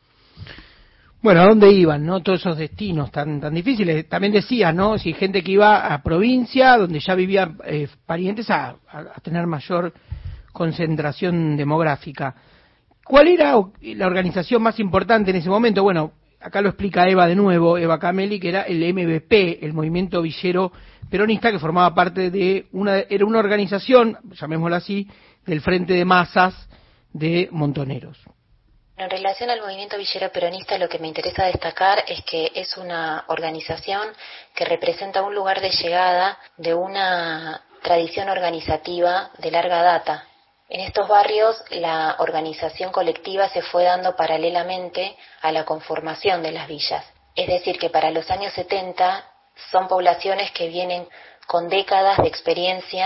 Bueno, ¿a dónde iban, no? Todos esos destinos tan tan difíciles. También decía, ¿no? Si gente que iba a provincia, donde ya vivían eh, parientes, a, a, a tener mayor concentración demográfica. ¿Cuál era la organización más importante en ese momento? Bueno, acá lo explica Eva de nuevo, Eva Camelli, que era el M V P, el Movimiento Villero Peronista, que formaba parte de una, era una organización, llamémosla así, del Frente de Masas de Montoneros. En relación al movimiento villero peronista, lo que me interesa destacar es que es una organización que representa un lugar de llegada de una tradición organizativa de larga data. En estos barrios, la organización colectiva se fue dando paralelamente a la conformación de las villas. Es decir, que para los años setenta son poblaciones que vienen con décadas de experiencia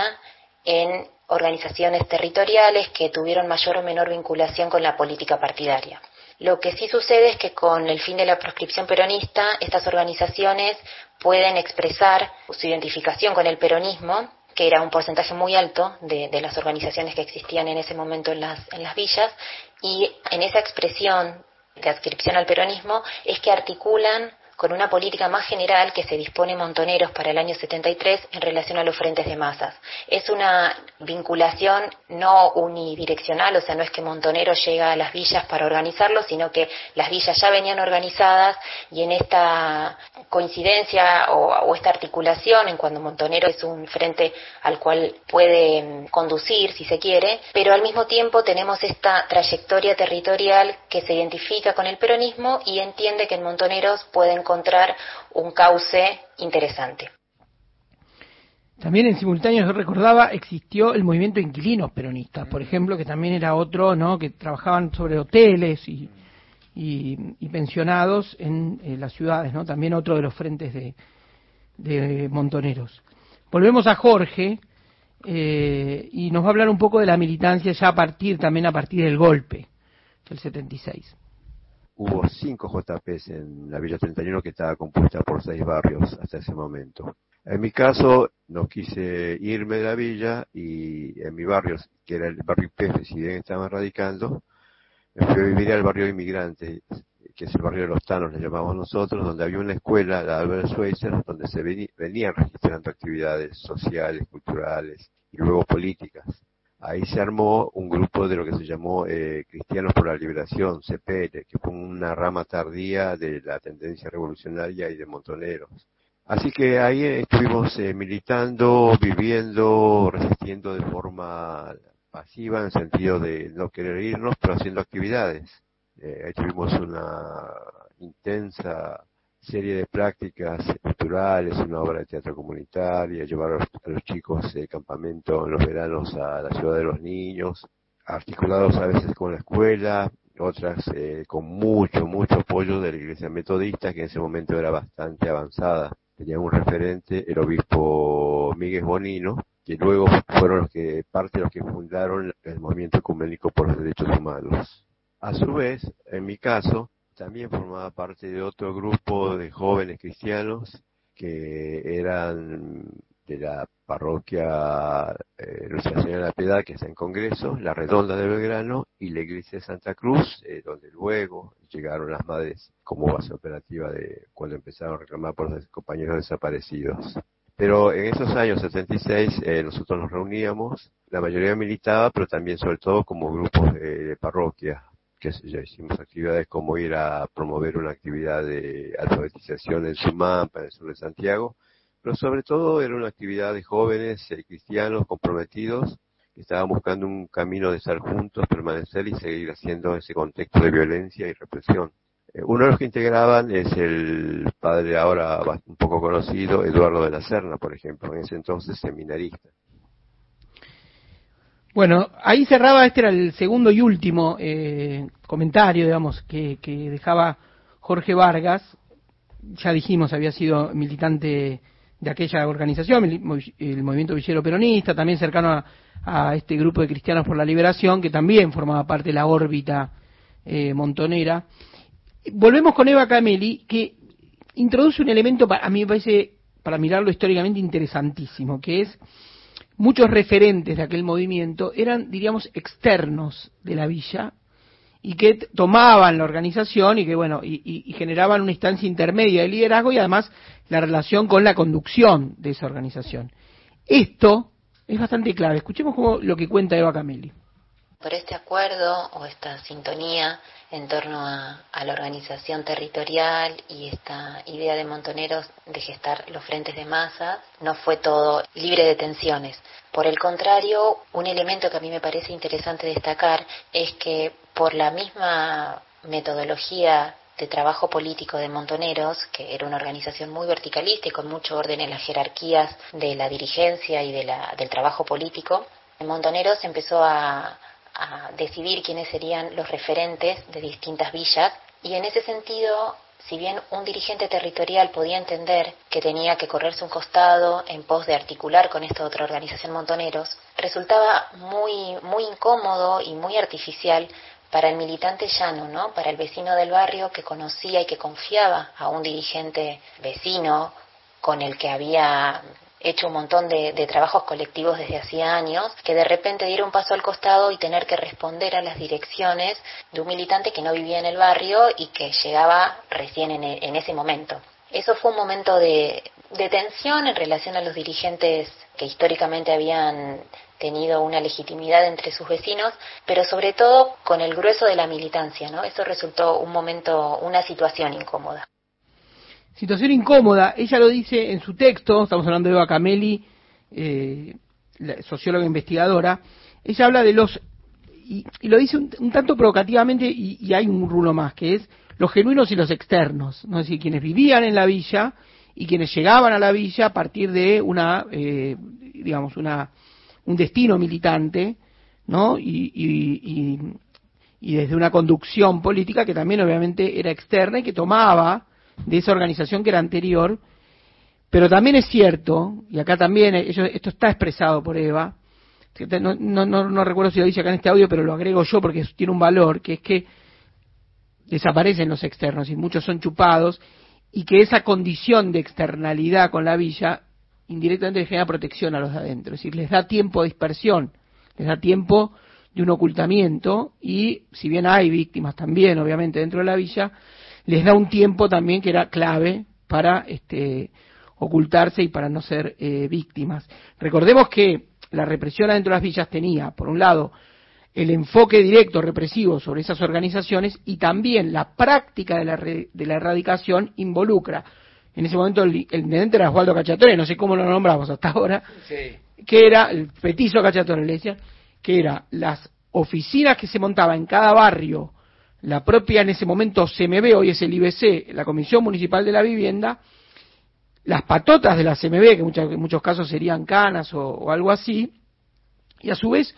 en organizaciones territoriales que tuvieron mayor o menor vinculación con la política partidaria. Lo que sí sucede es que con el fin de la proscripción peronista, estas organizaciones pueden expresar su identificación con el peronismo, que era un porcentaje muy alto de, de las organizaciones que existían en ese momento en las, en las villas, y en esa expresión de adscripción al peronismo es que articulan con una política más general que se dispone Montoneros para el año setenta y tres en relación a los frentes de masas. Es una vinculación no unidireccional, o sea, no es que Montoneros llega a las villas para organizarlo, sino que las villas ya venían organizadas, y en esta coincidencia o, o esta articulación, en cuando Montonero es un frente al cual puede conducir, si se quiere, pero al mismo tiempo tenemos esta trayectoria territorial que se identifica con el peronismo y entiende que en Montoneros pueden encontrar un cauce interesante. También en simultáneo, yo recordaba, existió el movimiento de inquilinos peronistas, por ejemplo, que también era otro, ¿no?, que trabajaban sobre hoteles y, y, y pensionados en eh, las ciudades, ¿no? También otro de los frentes de, de Montoneros. Volvemos a Jorge eh, y nos va a hablar un poco de la militancia ya a partir, también a partir del golpe del setenta y seis. Hubo cinco J Pes en la Villa treinta y uno, que estaba compuesta por seis barrios hasta ese momento. En mi caso, no quise irme de la villa, y en mi barrio, que era el barrio I P F, si bien estaban radicando, me fui a vivir al barrio inmigrante, que es el barrio de los Tanos, le llamamos nosotros, donde había una escuela, la Albert Schweitzer, donde se veni- venían registrando actividades sociales, culturales y luego políticas. Ahí se armó un grupo de lo que se llamó eh, Cristianos por la Liberación, C P L, que fue una rama tardía de la tendencia revolucionaria y de Montoneros. Así que ahí estuvimos eh, militando, viviendo, resistiendo de forma pasiva, en el sentido de no querer irnos, pero haciendo actividades. Eh, ahí tuvimos una intensa serie de prácticas culturales, una obra de teatro comunitaria, llevar a los, a los chicos de eh, campamento en los veranos a la ciudad de los niños, articulados a veces con la escuela, otras eh, con mucho, mucho apoyo de la Iglesia Metodista, que en ese momento era bastante avanzada. Tenía un referente, el obispo Miguel Bonino, que luego fueron los que, parte de los que fundaron el movimiento ecuménico por los derechos humanos. A su vez, en mi caso, también formaba parte de otro grupo de jóvenes cristianos que eran de la parroquia eh, Nuestra Señora de la Piedad, que está en Congreso, la Redonda de Belgrano, y la iglesia de Santa Cruz, eh, donde luego llegaron las madres como base operativa de cuando empezaron a reclamar por los compañeros desaparecidos. Pero en esos años setenta y seis eh, nosotros nos reuníamos, la mayoría militaba, pero también sobre todo como grupos eh, de parroquia, que ya hicimos actividades como ir a promover una actividad de alfabetización en Sumampa, en el sur de Santiago, pero sobre todo era una actividad de jóvenes eh, cristianos comprometidos que estaban buscando un camino de estar juntos, permanecer y seguir haciendo ese contexto de violencia y represión. Eh, uno de los que integraban es el padre ahora un poco conocido, Eduardo de la Serna, por ejemplo, en ese entonces seminarista. Bueno, ahí cerraba, este era el segundo y último eh, comentario, digamos, que, que dejaba Jorge Vargas. Ya dijimos, había sido militante de aquella organización, el, el Movimiento Villero Peronista, también cercano a, a este grupo de Cristianos por la Liberación, que también formaba parte de la órbita eh, montonera. Volvemos con Eva Camelli, que introduce un elemento, a mí me parece, para mirarlo históricamente, interesantísimo, que es muchos referentes de aquel movimiento eran, diríamos, externos de la villa y que t- tomaban la organización y que, bueno, y, y, y generaban una instancia intermedia de liderazgo y además la relación con la conducción de esa organización. Esto es bastante clave. Escuchemos cómo, lo que cuenta Eva Camelli. Por este acuerdo o esta sintonía en torno a, a la organización territorial y esta idea de Montoneros de gestar los frentes de masas, no fue todo libre de tensiones. Por el contrario, un elemento que a mí me parece interesante destacar es que por la misma metodología de trabajo político de Montoneros, que era una organización muy verticalista y con mucho orden en las jerarquías de la dirigencia y de la, del trabajo político, Montoneros empezó a a decidir quiénes serían los referentes de distintas villas, y en ese sentido, si bien un dirigente territorial podía entender que tenía que correrse un costado en pos de articular con esta otra organización Montoneros, resultaba muy, muy incómodo y muy artificial para el militante llano, ¿no? Para el vecino del barrio que conocía y que confiaba a un dirigente vecino con el que había hecho un montón de, de trabajos colectivos desde hacía años, que de repente diera un paso al costado y tener que responder a las direcciones de un militante que no vivía en el barrio y que llegaba recién en, en ese momento. Eso fue un momento de, de tensión en relación a los dirigentes que históricamente habían tenido una legitimidad entre sus vecinos, pero sobre todo con el grueso de la militancia, ¿no? Eso resultó un momento, una situación incómoda. Situación incómoda, ella lo dice en su texto, estamos hablando de Eva Camelli, eh, la socióloga investigadora, ella habla de los, y, y lo dice un, un tanto provocativamente, y, y hay un rulo más, que es los genuinos y los externos, ¿no? Es decir, quienes vivían en la villa y quienes llegaban a la villa a partir de una, eh, digamos, una un destino militante, ¿no? Y, y, y, y desde una conducción política que también obviamente era externa y que tomaba de esa organización que era anterior, pero también es cierto, y acá también ello, esto está expresado por Eva, no, no, no, no recuerdo si lo dice acá en este audio, pero lo agrego yo porque tiene un valor, que es que desaparecen los externos y muchos son chupados, y que esa condición de externalidad con la villa indirectamente les genera protección a los de adentro, es decir, les da tiempo de dispersión, les da tiempo de un ocultamiento, y si bien hay víctimas también, obviamente, dentro de la villa, les da un tiempo también que era clave para este, ocultarse y para no ser eh, víctimas. Recordemos que la represión adentro de las villas tenía, por un lado, el enfoque directo represivo sobre esas organizaciones, y también la práctica de la, re, de la erradicación involucra. En ese momento el, el intendente era Osvaldo Cacciatore, no sé cómo lo nombramos hasta ahora, sí. Que era el petizo Cacciatore, le decía, que era las oficinas que se montaba en cada barrio, la propia en ese momento C M B, hoy es el I B C, la Comisión Municipal de la Vivienda, las patotas de la C M B, que muchas, en muchos casos serían canas o, o algo así, y a su vez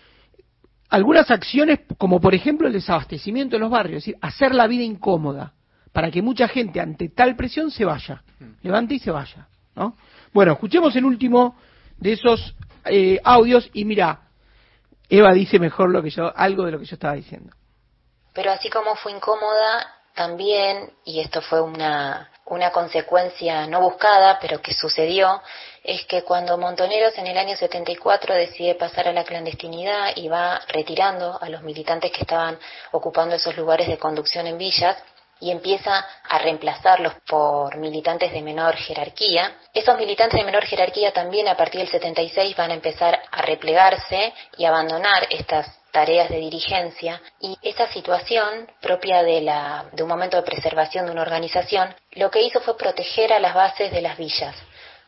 algunas acciones como por ejemplo el desabastecimiento en los barrios, es decir, hacer la vida incómoda para que mucha gente ante tal presión se vaya, levante y se vaya, ¿no? Bueno, escuchemos el último de esos eh, audios y mira, Eva dice mejor lo que yo, algo de lo que yo estaba diciendo. Pero así como fue incómoda, también, y esto fue una, una consecuencia no buscada, pero que sucedió, es que cuando Montoneros en el año setenta y cuatro decide pasar a la clandestinidad y va retirando a los militantes que estaban ocupando esos lugares de conducción en villas, y empieza a reemplazarlos por militantes de menor jerarquía, esos militantes de menor jerarquía también a partir del setenta y seis van a empezar a replegarse y abandonar estas tareas de dirigencia, y esa situación propia de, la, de un momento de preservación de una organización, lo que hizo fue proteger a las bases de las villas,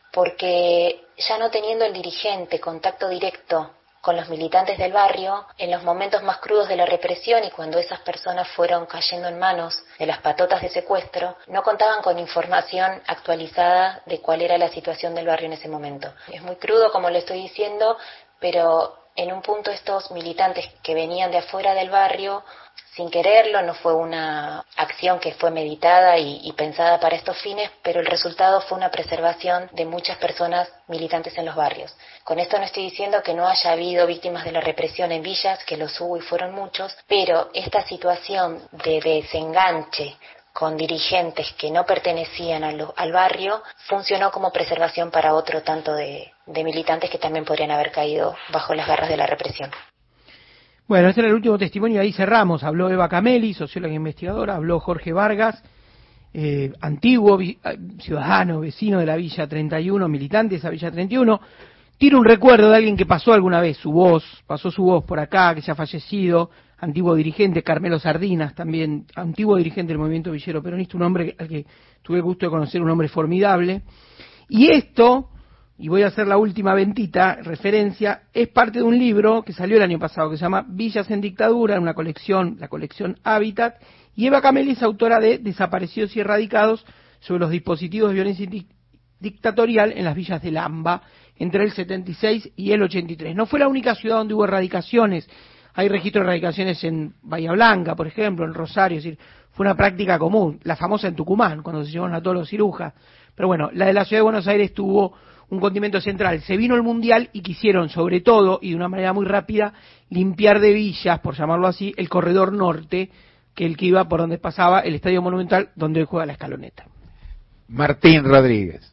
porque ya no teniendo el dirigente contacto directo con los militantes del barrio, en los momentos más crudos de la represión y cuando esas personas fueron cayendo en manos de las patotas de secuestro, no contaban con información actualizada de cuál era la situación del barrio en ese momento. Es muy crudo como lo estoy diciendo, pero en un punto estos militantes que venían de afuera del barrio, sin quererlo, no fue una acción que fue meditada y, y pensada para estos fines, pero el resultado fue una preservación de muchas personas militantes en los barrios. Con esto no estoy diciendo que no haya habido víctimas de la represión en villas, que los hubo y fueron muchos, pero esta situación de desenganche con dirigentes que no pertenecían al, al barrio, funcionó como preservación para otro tanto de, de militantes que también podrían haber caído bajo las garras de la represión. Bueno, este era el último testimonio, ahí cerramos. Habló Eva Camelli, socióloga e investigadora, habló Jorge Vargas, eh, antiguo vi, ciudadano, vecino de la Villa treinta y uno, militante de esa Villa treinta y uno. Tiene un recuerdo de alguien que pasó alguna vez su voz, pasó su voz por acá, que se ha fallecido, antiguo dirigente, Carmelo Sardinas, también antiguo dirigente del movimiento villero peronista, un hombre al que tuve el gusto de conocer, un hombre formidable. Y esto, y voy a hacer la última ventita, referencia, es parte de un libro que salió el año pasado, que se llama Villas en Dictadura, una colección, la colección Hábitat, y Eva Camelli es autora de Desaparecidos y Erradicados, sobre los dispositivos de violencia dictatorial en las villas del AMBA, entre el setenta y seis y el ochenta y tres. No fue la única ciudad donde hubo erradicaciones, hay registros de erradicaciones en Bahía Blanca, por ejemplo, en Rosario, es decir, fue una práctica común, la famosa en Tucumán, cuando se llevaron a todos los cirujas. Pero bueno, la de la ciudad de Buenos Aires tuvo un condimento central. Se vino el Mundial y quisieron, sobre todo, y de una manera muy rápida, limpiar de villas, por llamarlo así, el corredor norte, que el que iba por donde pasaba el Estadio Monumental, donde hoy juega la Escaloneta. Martín Rodríguez.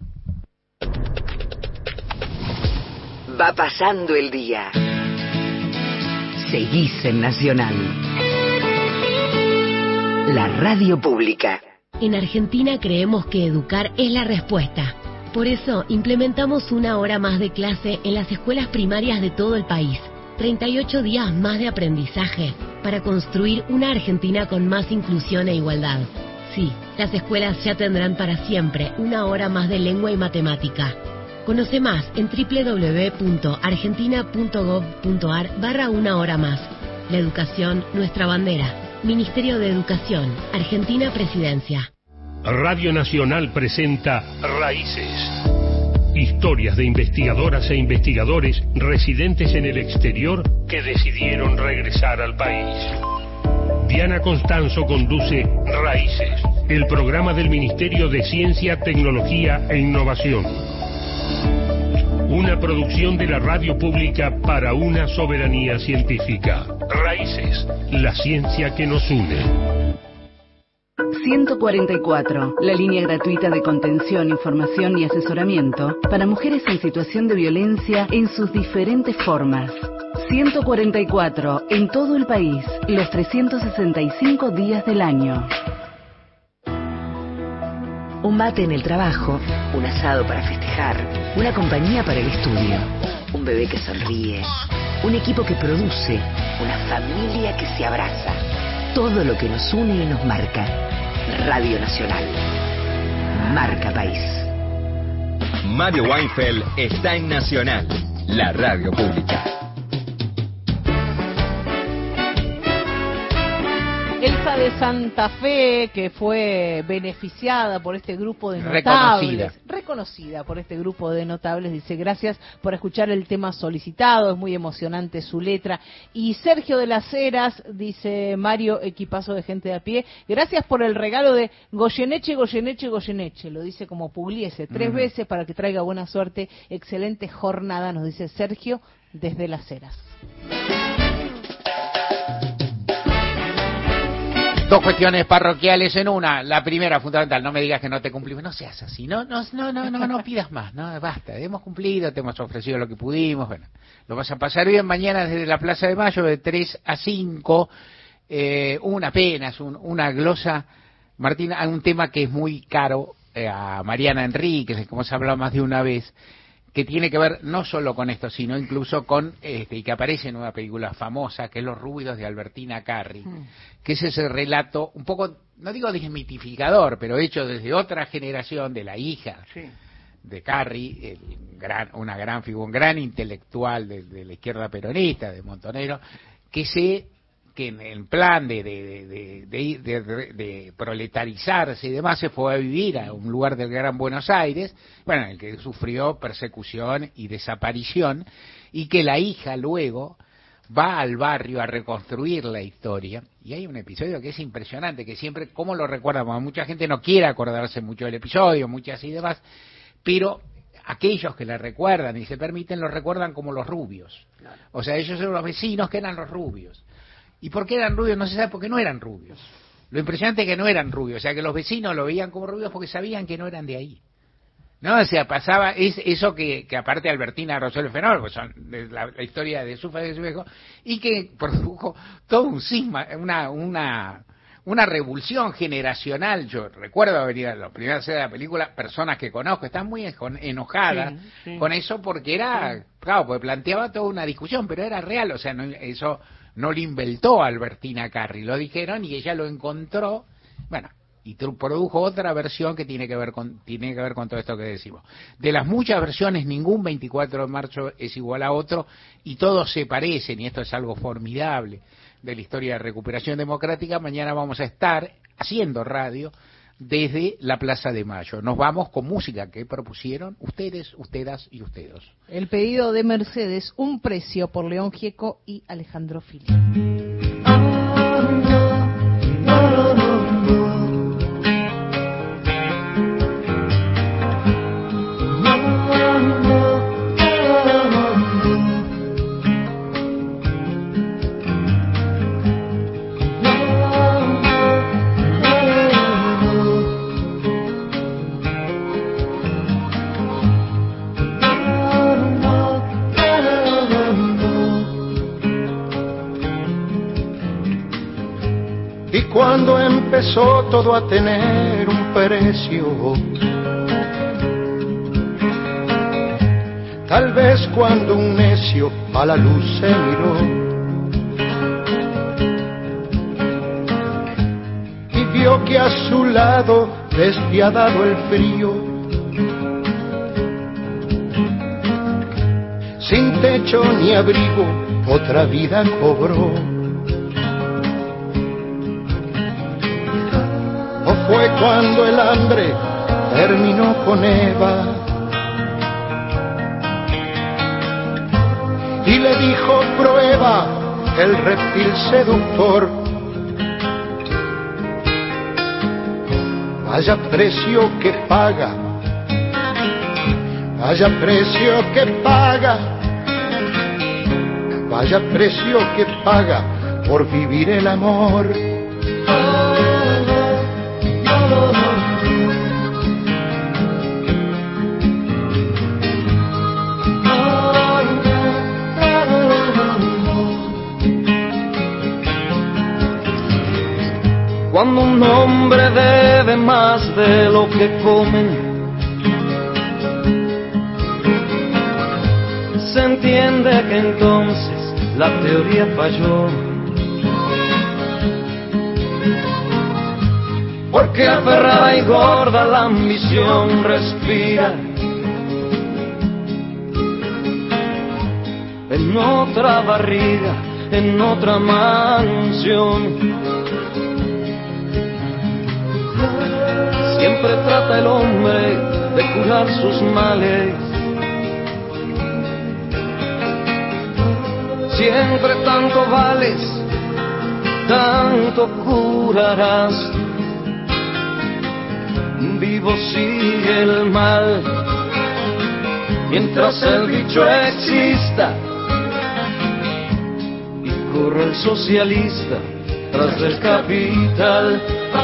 Va pasando el día. Seguís en Nacional. La radio pública. En Argentina creemos que educar es la respuesta. Por eso implementamos una hora más de clase en las escuelas primarias de todo el país. treinta y ocho días más de aprendizaje para construir una Argentina con más inclusión e igualdad. Sí, las escuelas ya tendrán para siempre una hora más de lengua y matemática. Conoce más en www.argentina.gov.ar barra una hora más. La educación, nuestra bandera. Ministerio de Educación, Argentina Presidencia. Radio Nacional presenta Raíces. Historias de investigadoras e investigadores residentes en el exterior que decidieron regresar al país. Diana Constanzo conduce Raíces, el programa del Ministerio de Ciencia, Tecnología e Innovación. Una producción de la radio pública para una soberanía científica. Raíces, la ciencia que nos une. ciento cuarenta y cuatro, la línea gratuita de contención, información y asesoramiento para mujeres en situación de violencia en sus diferentes formas. ciento cuarenta y cuatro, en todo el país, los trescientos sesenta y cinco días del año. Un mate en el trabajo, un asado para festejar, una compañía para el estudio, un bebé que sonríe, un equipo que produce, una familia que se abraza. Todo lo que nos une y nos marca. Radio Nacional. Marca País. Mario Weinfeld está en Nacional, la radio pública. Elsa de Santa Fe, que fue beneficiada por este grupo de notables, Reconocida. reconocida por este grupo de notables, dice: gracias por escuchar el tema solicitado, es muy emocionante su letra. Y Sergio de las Heras, dice Mario, equipazo de gente de a pie, gracias por el regalo de Goyeneche, Goyeneche, Goyeneche, lo dice como Pugliese, tres mm. veces para que traiga buena suerte, excelente jornada, nos dice Sergio desde las Heras. Dos cuestiones parroquiales en una. La primera, fundamental, no me digas que no te cumplimos. No seas así, no, no, no, no, no, no pidas más, no, basta. Hemos cumplido, te hemos ofrecido lo que pudimos. Bueno, lo vas a pasar bien mañana desde la Plaza de Mayo de tres a cinco. Eh, una apenas, un, una glosa, Martín, hay un tema que es muy caro eh, a Mariana Enríquez, como se ha hablado más de una vez, que tiene que ver no solo con esto, sino incluso con, este, y que aparece en una película famosa, que es Los ruidos de Albertina Carri, mm. que es ese relato, un poco, no digo desmitificador, pero hecho desde otra generación, de la hija sí. de Carri, el gran, una gran figura, un gran intelectual de, de la izquierda peronista, de Montonero, que se que en el plan de, de, de, de, de, de, de proletarizarse y demás se fue a vivir a un lugar del Gran Buenos Aires, bueno, en el que sufrió persecución y desaparición, y que la hija luego va al barrio a reconstruir la historia, y hay un episodio que es impresionante, que siempre, ¿cómo lo recuerda? Mucha gente no quiere acordarse mucho del episodio, muchas y demás, pero aquellos que le recuerdan y se permiten, lo recuerdan como los rubios. O sea, ellos eran los vecinos que eran los rubios. ¿Y por qué eran rubios? No se sabe, porque no eran rubios. Lo impresionante es que no eran rubios, o sea, que los vecinos lo veían como rubios porque sabían que no eran de ahí. ¿No? O sea, pasaba es eso que, que aparte Albertina resuelve fenómeno, pues son de la, la historia de su de su hijo, y que produjo todo un cisma, una una una revolución generacional. Yo recuerdo haber ido a la primera serie de la película, personas que conozco están muy enojadas sí, sí. con eso, porque era, sí. claro, porque planteaba toda una discusión, pero era real, o sea, no, eso no lo inventó Albertina Carri, lo dijeron y ella lo encontró, bueno, y produjo otra versión que tiene que ver con tiene que ver con todo esto que decimos. De las muchas versiones, ningún veinticuatro de marzo es igual a otro, y todos se parecen, y esto es algo formidable de la historia de recuperación democrática. Mañana vamos a estar haciendo radio desde la Plaza de Mayo. Nos vamos con música que propusieron ustedes, ustedes y ustedes. El pedido de Mercedes, Un precio, por León Gieco y Alejandro Fili. No, no, no. cuando empezó todo a tener un precio. Tal vez cuando un necio a la luz se miró y vio que a su lado, despiadado el frío, sin techo ni abrigo, otra vida cobró. O fue cuando el hambre terminó con Eva y le dijo: prueba el reptil seductor. Vaya precio que paga, vaya precio que paga, vaya precio que paga por vivir el amor. Cuando un hombre debe más de lo que come, se entiende que entonces la teoría falló. Porque aferrada y gorda la ambición respira en otra barriga, en otra mansión. Siempre trata el hombre de curar sus males, siempre tanto vales, tanto curarás. Vivo sigue el mal, mientras el bicho exista, y corre el socialista tras del capital.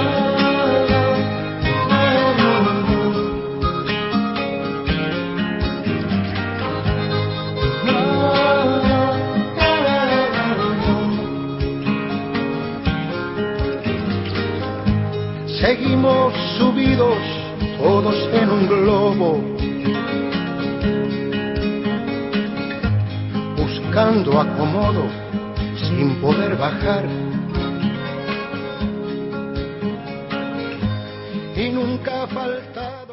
Seguimos subidos todos en un globo, buscando acomodo sin poder bajar, y nunca ha faltado